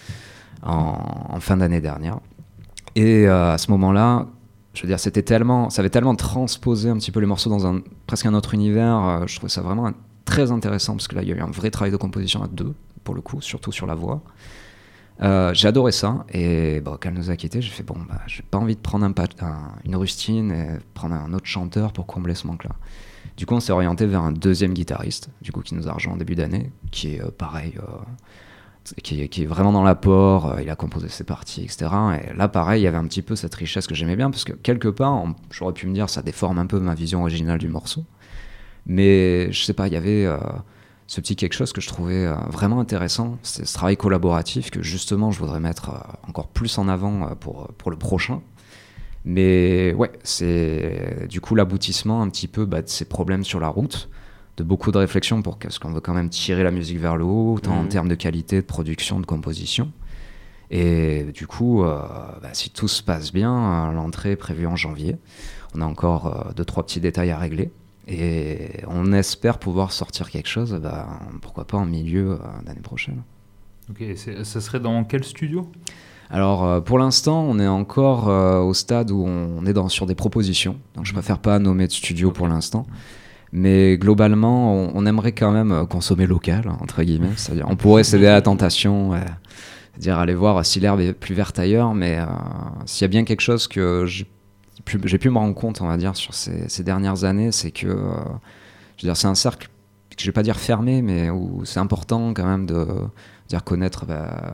en fin d'année dernière. Et à ce moment-là, je veux dire, ça avait tellement transposé un petit peu les morceaux dans presque un autre univers. Je trouvais ça vraiment très intéressant, parce que là, il y a eu un vrai travail de composition à 2, pour le coup, surtout sur la voix. J'ai adoré ça, et quand elle nous a quittés, j'ai fait, j'ai pas envie de prendre une rustine et prendre un autre chanteur pour combler ce manque-là. Du coup, on s'est orienté vers un 2e guitariste, du coup, qui nous a rejoint en début d'année, qui est pareil... Qui est vraiment dans l'apport, il a composé ses parties, etc. Et là, pareil, il y avait un petit peu cette richesse que j'aimais bien, parce que quelque part, j'aurais pu me dire, ça déforme un peu ma vision originale du morceau. Mais je sais pas, il y avait ce petit quelque chose que je trouvais vraiment intéressant. C'est ce travail collaboratif que justement, je voudrais mettre encore plus en avant pour le prochain. Mais ouais, c'est du coup l'aboutissement un petit peu de ces problèmes sur la route, de beaucoup de réflexions parce qu'on veut quand même tirer la musique vers le haut, tant en termes de qualité, de production, de composition. Et du coup, si tout se passe bien, l'entrée est prévue en janvier. On a encore 2-3 petits détails à régler. Et on espère pouvoir sortir quelque chose, pourquoi pas en milieu d'année prochaine. Ok, ça serait dans quel studio ? Alors, pour l'instant, on est encore au stade où on est sur des propositions. Donc, je préfère pas nommer de studio pour l'instant. Mais globalement, on aimerait quand même consommer local, entre guillemets. C'est-à-dire, on pourrait céder à la tentation, c'est-à-dire aller voir si l'herbe est plus verte ailleurs. Mais s'il y a bien quelque chose que j'ai pu me rendre compte, on va dire, sur ces dernières années, c'est que je veux dire, c'est un cercle que je vais pas dire fermé, mais où c'est important quand même de dire connaître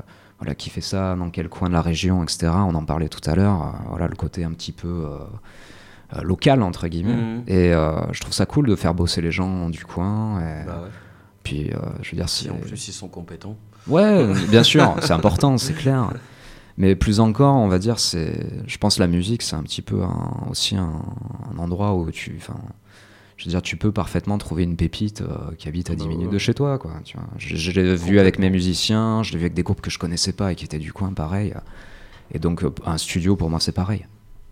voilà, qui fait ça, dans quel coin de la région, etc. On en parlait tout à l'heure. Voilà, le côté un petit peu local, entre guillemets. Et je trouve ça cool de faire bosser les gens du coin. Et, Bah ouais. puis, je veux dire, Si en plus ils sont compétents. Ouais, bien sûr, c'est important, c'est clair. Mais plus encore, on va dire, je pense que la musique, c'est un petit peu aussi un endroit où je veux dire, tu peux parfaitement trouver une pépite qui habite à 10 minutes de chez toi, quoi. Tu vois. Je l'ai vu avec mes musiciens, je l'ai vu avec des groupes que je connaissais pas et qui étaient du coin, pareil. Et donc, un studio, pour moi, c'est pareil.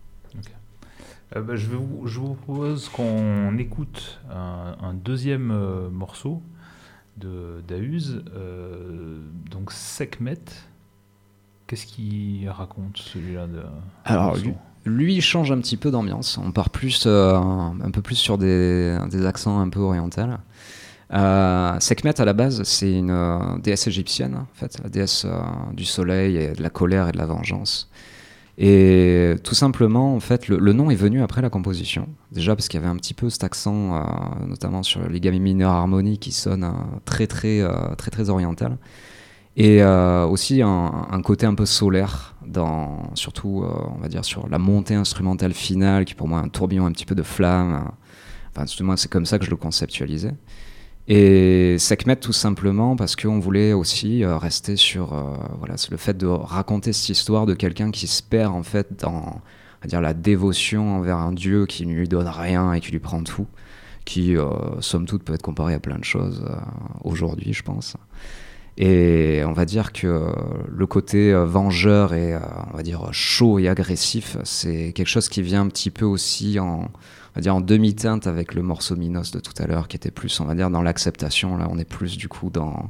Je vous propose qu'on écoute un deuxième morceau d'Ahuz, donc Sekhmet. Qu'est-ce qu'il raconte, celui-là Alors, lui, il change un petit peu d'ambiance. On part plus, un peu plus sur des accents un peu orientaux. Sekhmet, à la base, c'est une déesse égyptienne, en fait, la déesse du soleil et de la colère et de la vengeance. Et tout simplement, en fait, le nom est venu après la composition. Déjà parce qu'il y avait un petit peu cet accent, notamment sur les gammes mineurs harmoniques qui sonnent très oriental. Et aussi un côté un peu solaire, surtout, on va dire, sur la montée instrumentale finale, qui pour moi est un tourbillon un petit peu de flamme. Enfin, tout du moins, c'est comme ça que je le conceptualisais. Et Sekhmet, tout simplement parce qu'on voulait aussi rester sur voilà, le fait de raconter cette histoire de quelqu'un qui se perd en fait dans, on va dire, la dévotion envers un dieu qui ne lui donne rien et qui lui prend tout, qui somme toute peut être comparé à plein de choses aujourd'hui, je pense. Et on va dire que le côté vengeur et on va dire chaud et agressif, c'est quelque chose qui vient un petit peu aussi on va dire en demi-teinte avec le morceau Minos de tout à l'heure, qui était plus, on va dire, dans l'acceptation. Là, on est plus du coup dans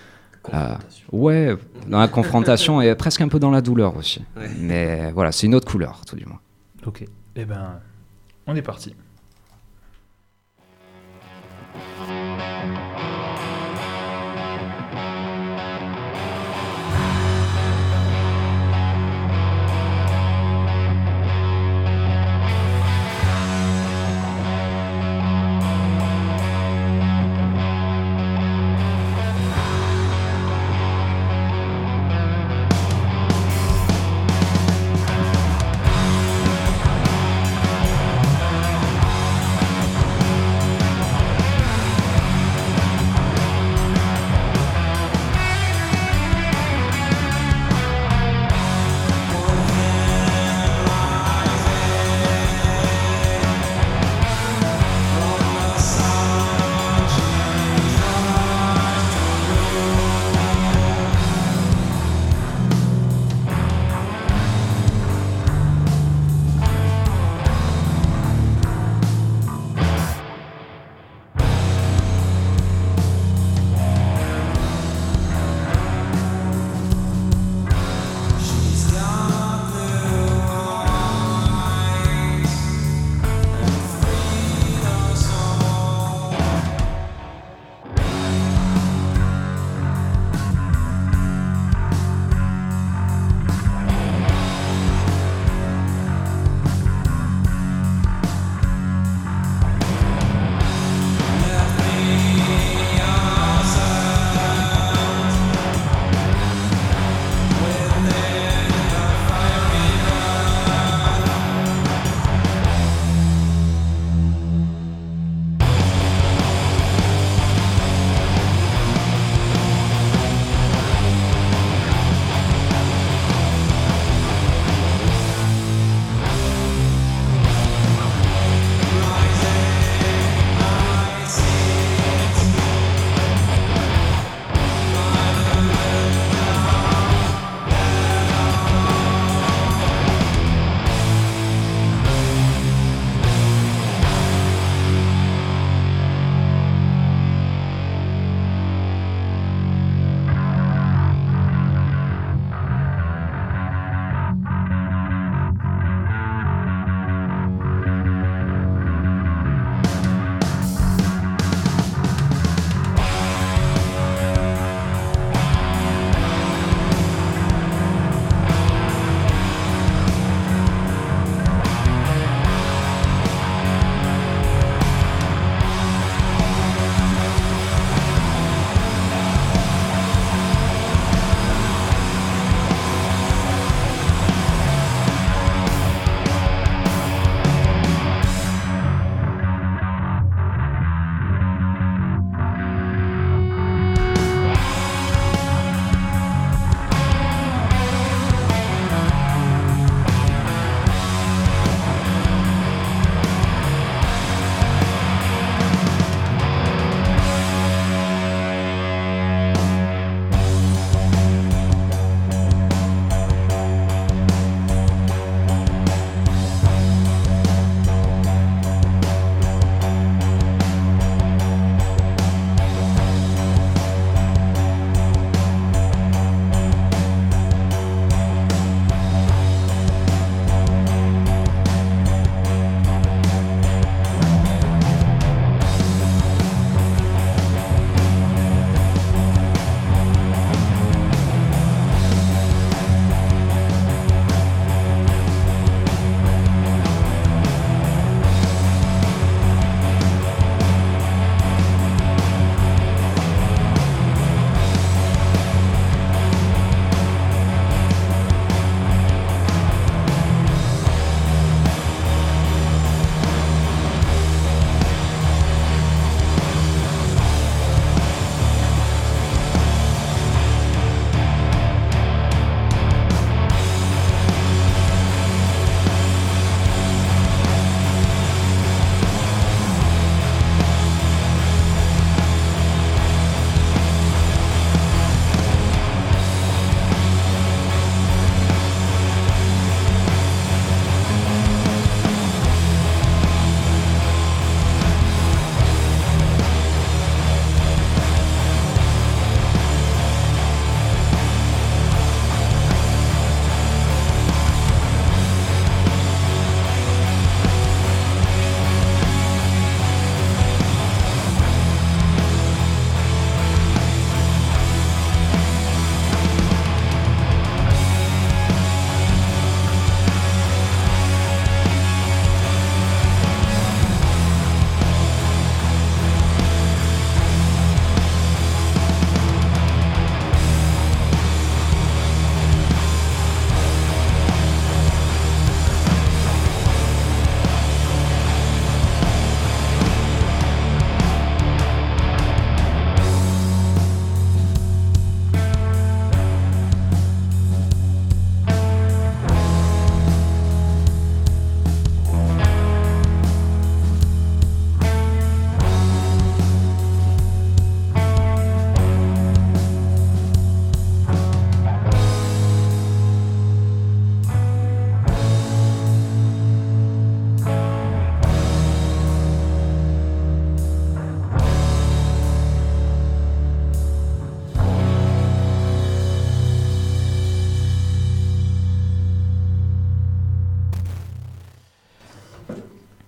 dans la confrontation et presque un peu dans la douleur aussi. Ouais. Mais voilà, c'est une autre couleur, tout du moins. Ok, eh ben, on est parti.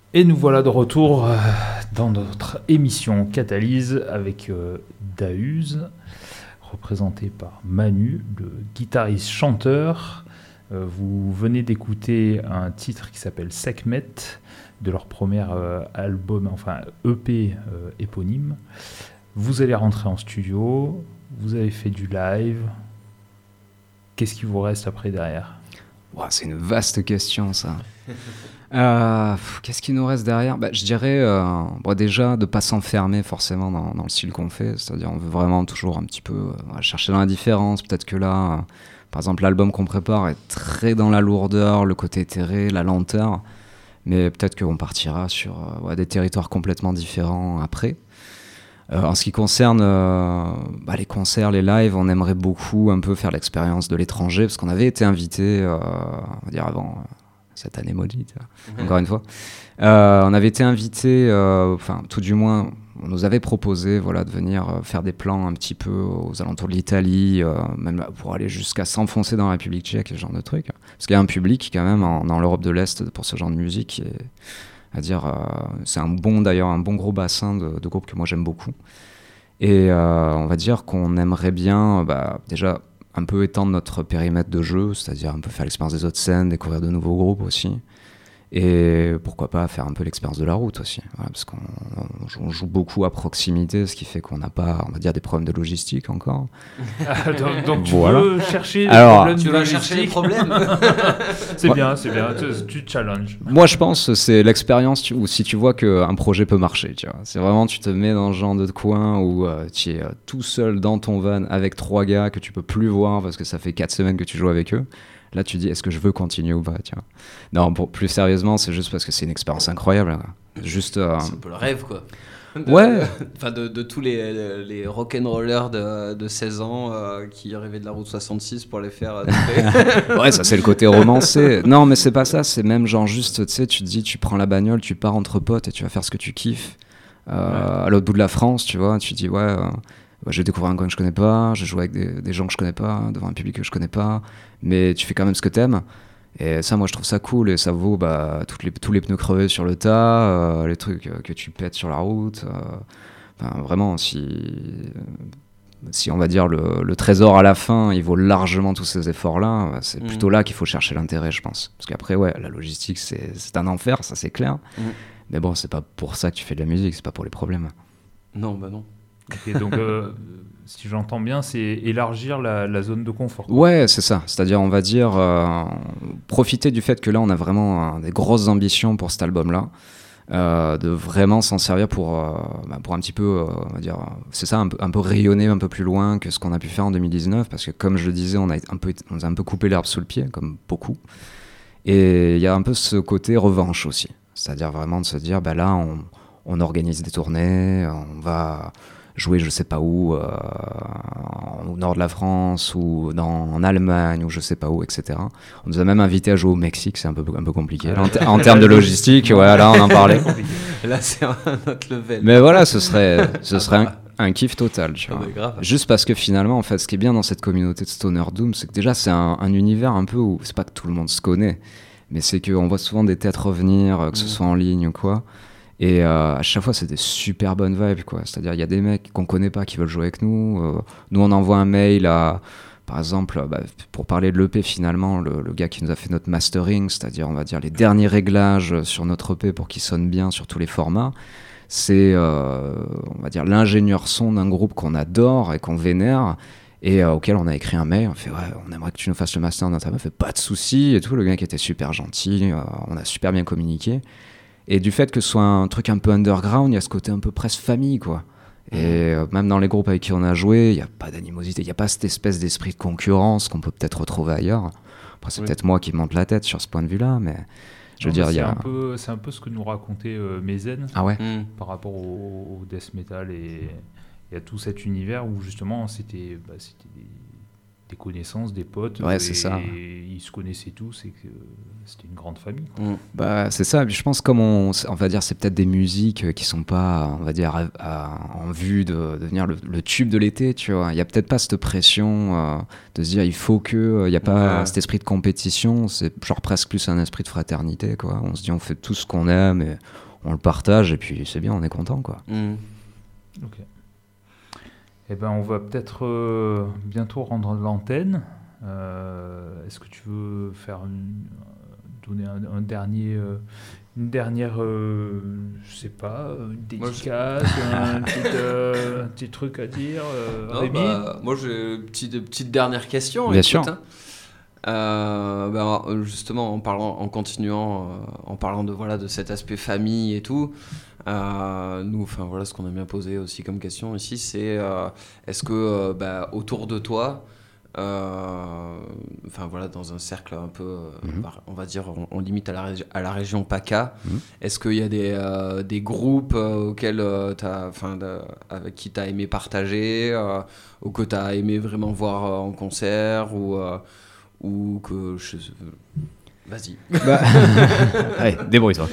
Et nous voilà de retour dans notre émission Catalyse avec Daüz, représenté par Manu, le guitariste-chanteur. Vous venez d'écouter un titre qui s'appelle Sekhmet, de leur premier album, enfin EP éponyme. Vous allez rentrer en studio, vous avez fait du live. Qu'est-ce qui vous reste après derrière ? Wow, c'est une vaste question, ça. Qu'est-ce qui nous reste derrière ? Je dirais déjà de ne pas s'enfermer forcément dans le style qu'on fait. C'est-à-dire on veut vraiment toujours un petit peu chercher dans la différence. Peut-être que là, par exemple, l'album qu'on prépare est très dans la lourdeur, le côté éthéré, la lenteur. Mais peut-être qu'on partira sur des territoires complètement différents après. En ce qui concerne les concerts, les lives, on aimerait beaucoup un peu faire l'expérience de l'étranger, parce qu'on avait été invité, on va dire avant cette année maudite, encore une fois. On avait été invité, tout du moins, on nous avait proposé de venir faire des plans un petit peu aux alentours de l'Italie, même pour aller jusqu'à s'enfoncer dans la République tchèque, ce genre de truc. Parce qu'il y a un public quand même dans l'Europe de l'Est pour ce genre de musique qui est... c'est un bon gros bassin de groupes que moi j'aime beaucoup. Et on va dire qu'on aimerait bien déjà un peu étendre notre périmètre de jeu, c'est-à-dire un peu faire l'expérience des autres scènes, découvrir de nouveaux groupes aussi. Et pourquoi pas faire un peu l'expérience de la route aussi, parce qu'on joue beaucoup à proximité, ce qui fait qu'on n'a pas, on va dire, des problèmes de logistique encore. donc tu veux chercher les problèmes de logistique. Tu vas chercher les problèmes. C'est bien, tu challenges. Moi je pense que c'est l'expérience où si tu vois qu'un projet peut marcher, tu vois. C'est vraiment, tu te mets dans ce genre de coin où tu es tout seul dans ton van avec 3 gars que tu peux plus voir parce que ça fait 4 semaines que tu joues avec eux. Là, tu dis, est-ce que je veux continuer ou pas, tiens. Non, plus sérieusement, c'est juste parce que c'est une expérience incroyable. Juste, c'est un peu le rêve, quoi. De tous les rock'n'rollers de 16 ans qui rêvaient de la route 66 pour les faire... Ouais, ça, c'est le côté romancé. Non, mais c'est pas ça. C'est même genre juste, tu sais, tu te dis, tu prends la bagnole, tu pars entre potes et tu vas faire ce que tu kiffes. À l'autre bout de la France, tu vois, tu te dis, je vais découvrir un coin que je connais pas, je joue avec des gens que je connais pas, devant un public que je connais pas, mais tu fais quand même ce que t'aimes. Et ça, moi, je trouve ça cool, et ça vaut tous les pneus crevés sur le tas, les trucs que tu pètes sur la route. Vraiment, si on va dire le trésor à la fin, il vaut largement tous ces efforts-là, c'est plutôt là qu'il faut chercher l'intérêt, je pense. Parce qu'après, la logistique, c'est un enfer, ça c'est clair. Mais bon, c'est pas pour ça que tu fais de la musique, c'est pas pour les problèmes. Non. Okay, donc, si j'entends bien, c'est élargir la zone de confort. Ouais, c'est ça. C'est-à-dire, on va dire, profiter du fait que là, on a vraiment des grosses ambitions pour cet album-là, de vraiment s'en servir pour un petit peu, on va dire, c'est ça, un peu rayonner un peu plus loin que ce qu'on a pu faire en 2019, parce que comme je le disais, on a un peu coupé l'herbe sous le pied, comme beaucoup. Et il y a un peu ce côté revanche aussi. C'est-à-dire vraiment de se dire, là, on organise des tournées, on va... jouer je sais pas où, au nord de la France ou en Allemagne ou je sais pas où, etc. On nous a même invité à jouer au Mexique, c'est un peu compliqué. En termes de logistique, là on en parlait. Là c'est un autre level. Mais voilà, ce serait un kiff total, tu vois. Grave. Juste parce que finalement, en fait, ce qui est bien dans cette communauté de Stoner Doom, c'est que déjà c'est un univers un peu où c'est pas que tout le monde se connaît, mais c'est qu'on voit souvent des têtes revenir, que ce soit en ligne ou quoi. Et à chaque fois, c'est des super bonnes vibes, quoi. C'est-à-dire, il y a des mecs qu'on connaît pas qui veulent jouer avec nous. Nous, on envoie un mail à, par exemple, pour parler de l'EP, finalement, le gars qui nous a fait notre mastering, c'est-à-dire, on va dire, les derniers réglages sur notre EP pour qu'il sonne bien sur tous les formats. C'est, on va dire, l'ingénieur son d'un groupe qu'on adore et qu'on vénère. Et auquel on a écrit un mail, on fait on aimerait que tu nous fasses le master dans ta main, fait pas de soucis et tout. Le gars qui était super gentil, on a super bien communiqué. Et du fait que ce soit un truc un peu underground, il y a ce côté un peu presque famille, quoi. Et même dans les groupes avec qui on a joué, il n'y a pas d'animosité, il n'y a pas cette espèce d'esprit de concurrence qu'on peut peut-être retrouver ailleurs. Après, c'est peut-être moi qui me monte la tête sur ce point de vue-là, mais je veux dire, il y a... C'est un peu ce que nous racontait Mézen par rapport au death metal et à tout cet univers où justement c'était des connaissances, des potes. Ouais, c'est ça. Ils se connaissaient tous et que c'était une grande famille. Bah, c'est ça. Je pense comme on va dire, c'est peut-être des musiques qui sont pas, on va dire, en vue de devenir le tube de l'été, tu vois. Il y a peut-être pas cette pression de se dire il faut que, il y a pas cet esprit de compétition. C'est genre presque plus un esprit de fraternité, quoi. On se dit on fait tout ce qu'on aime et on le partage et puis c'est bien, on est content, quoi. Ok. Eh ben, on va peut-être bientôt rendre l'antenne. Est-ce que tu veux faire donner un dernier, une dernière, je sais pas, une dédicace, un petit truc à dire, Rémi? Moi, j'ai une petite dernière question. Bien sûr. Justement, en parlant de cet aspect famille et tout. Nous, ce qu'on aime bien poser aussi comme question ici, c'est est-ce que autour de toi, dans un cercle un peu, on va dire, on limite à la région PACA, est-ce qu'il y a des groupes auxquels avec qui tu as aimé partager, ou que tu as aimé vraiment voir en concert, ou que vas-y. Allez, débrouille-toi.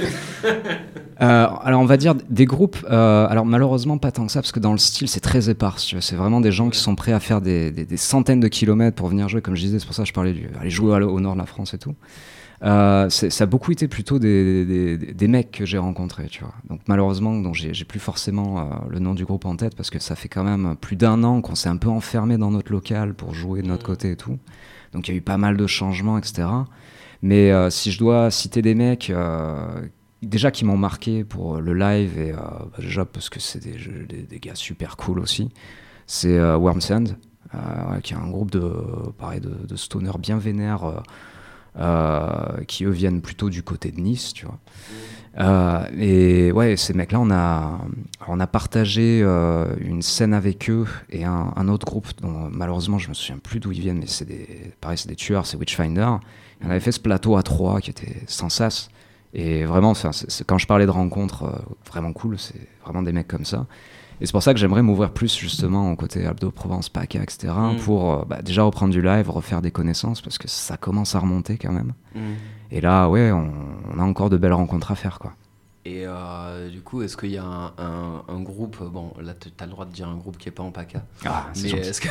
Alors, on va dire des groupes. Alors, malheureusement, pas tant que ça, parce que dans le style, c'est très épars. Tu vois, c'est vraiment des gens qui sont prêts à faire des centaines de kilomètres pour venir jouer. Comme je disais, c'est pour ça que je parlais aller jouer au nord de la France et tout. Ça a beaucoup été plutôt des mecs que j'ai rencontrés, tu vois. Donc, malheureusement, j'ai plus forcément le nom du groupe en tête, parce que ça fait quand même plus d'1 an qu'on s'est un peu enfermé dans notre local pour jouer de notre côté et tout. Donc, il y a eu pas mal de changements, etc. Mais si je dois citer des mecs déjà qui m'ont marqué pour le live, et déjà parce que c'est des gars super cool aussi, c'est Wormsand, qui est un groupe de stoner bien vénère, qui eux viennent plutôt du côté de Nice, tu vois. Et ouais, ces mecs-là, on a partagé une scène avec eux et un autre groupe dont malheureusement je me souviens plus d'où ils viennent, mais c'est des tueurs, c'est Witchfinder. On avait fait ce plateau à 3 qui était sans sas. Et vraiment, quand je parlais de rencontres vraiment cool, c'est vraiment des mecs comme ça. Et c'est pour ça que j'aimerais m'ouvrir plus justement au côté Alpes de Provence, PACA, etc. Pour déjà reprendre du live, refaire des connaissances, parce que ça commence à remonter quand même. Et là, ouais, on a encore de belles rencontres à faire, quoi. Et du coup, est-ce qu'il y a un groupe, bon là tu as le droit de dire un groupe qui n'est pas en PACA, mais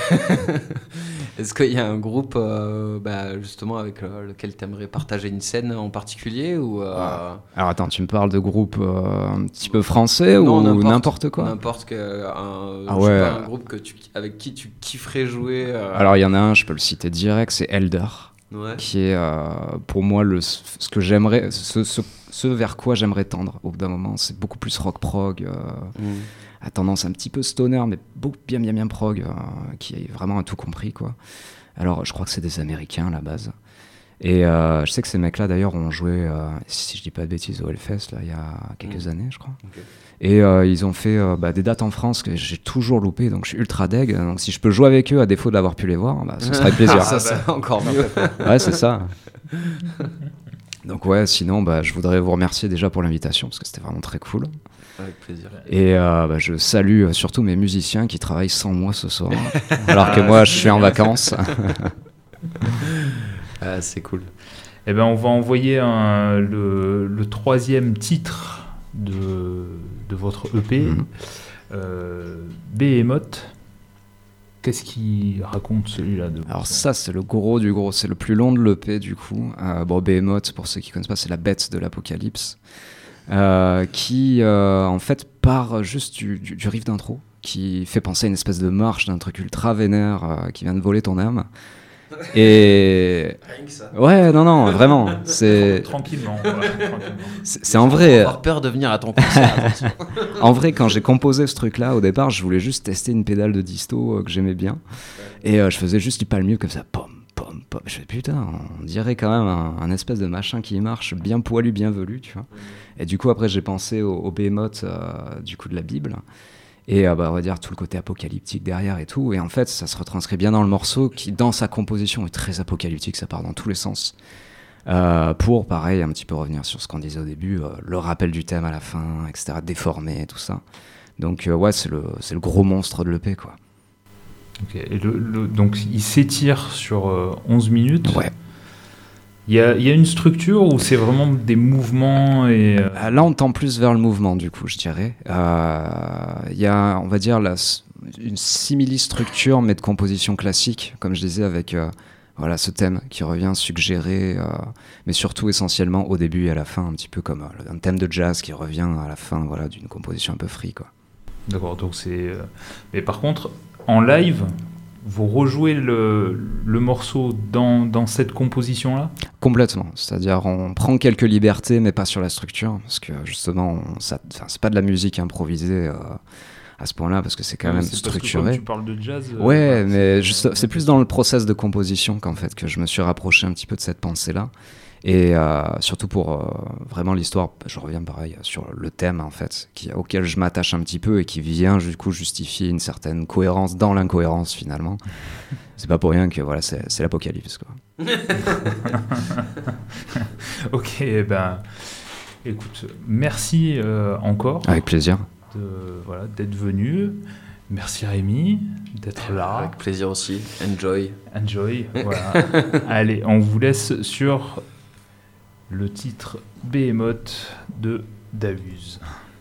est-ce qu'il y a un groupe justement avec lequel tu aimerais partager une scène en particulier ou Alors attends, tu me parles de groupe un petit peu français ou n'importe quoi? N'importe un groupe avec qui tu kifferais jouer. Alors il y en a un, je peux le citer direct, c'est Elder. Ouais. Qui est pour moi ce que j'aimerais, ce vers quoi j'aimerais tendre au bout d'un moment. C'est beaucoup plus rock prog, à tendance un petit peu stoner, mais bien prog, qui a vraiment tout compris, quoi. Alors je crois que c'est des Américains à la base, et je sais que ces mecs là d'ailleurs ont joué, si je dis pas de bêtises, au Hellfest là, il y a quelques années, je crois. Okay. Et ils ont fait des dates en France que j'ai toujours loupé, donc je suis ultra deg. Donc si je peux jouer avec eux à défaut d'avoir pu les voir, ce serait plaisir. Ça c'est encore mieux. Ouais, c'est ça. Donc ouais, sinon je voudrais vous remercier déjà pour l'invitation, parce que c'était vraiment très cool. Avec plaisir. Et je salue surtout mes musiciens qui travaillent sans moi ce soir, alors que moi je suis en vacances. C'est cool. Eh ben on va envoyer le 3e titre de votre EP, Behemoth. Qu'est-ce qu'il raconte celui-là Alors ça, c'est le gros du gros, c'est le plus long de l'EP du coup. Behemoth, pour ceux qui connaissent pas, c'est la bête de l'Apocalypse, qui en fait part juste du riff d'intro, qui fait penser à une espèce de marche d'un truc ultra vénère qui vient de voler ton âme. Et rien que ça. Ouais, non, vraiment. C'est tranquillement. C'est en vrai. Avoir peur de venir à ton concert. En vrai, quand j'ai composé ce truc-là, au départ, je voulais juste tester une pédale de disto que j'aimais bien, et je faisais juste du palmier comme ça, pom. Je fais putain, on dirait quand même un espèce de machin qui marche, bien poilu, bien velu, tu vois. Et du coup, après, j'ai pensé au Behemoth du coup de la Bible. Et on va dire tout le côté apocalyptique derrière et tout, et en fait ça se retranscrit bien dans le morceau qui dans sa composition est très apocalyptique, ça part dans tous les sens, pour pareil un petit peu revenir sur ce qu'on disait au début, le rappel du thème à la fin, etc., déformé et tout ça. Donc ouais, c'est le gros monstre de l'EP, quoi. Ok. Et donc il s'étire sur 11 minutes. Ouais. Il y a une structure où c'est vraiment des mouvements et... Là, on tend plus vers le mouvement, du coup, je dirais. Il y a, on va dire, une simili-structure, mais de composition classique, comme je disais, avec voilà, ce thème qui revient suggérer, mais surtout essentiellement au début et à la fin, un petit peu comme un thème de jazz qui revient à la fin, voilà, d'une composition un peu free, quoi. D'accord, donc c'est... Mais par contre, en live, vous rejouez le morceau dans cette composition-là ? Complètement, c'est-à-dire on prend quelques libertés, mais pas sur la structure, parce que justement, c'est pas de la musique improvisée à ce point-là, parce que c'est quand même structuré. Parce que tu parles de jazz... Ouais, mais c'est plus dans le process de composition qu'en fait que je me suis rapproché un petit peu de cette pensée-là. Et surtout pour vraiment l'histoire, je reviens pareil sur le thème en fait, auquel je m'attache un petit peu et qui vient du coup justifier une certaine cohérence dans l'incohérence finalement. C'est pas pour rien que voilà, c'est l'apocalypse, quoi. Ok, ben écoute, merci encore. Avec plaisir. D'être venu. Merci Rémi d'être là. Avec plaisir aussi. Enjoy. Voilà. Allez, on vous laisse sur le titre Behemoth de Davuz.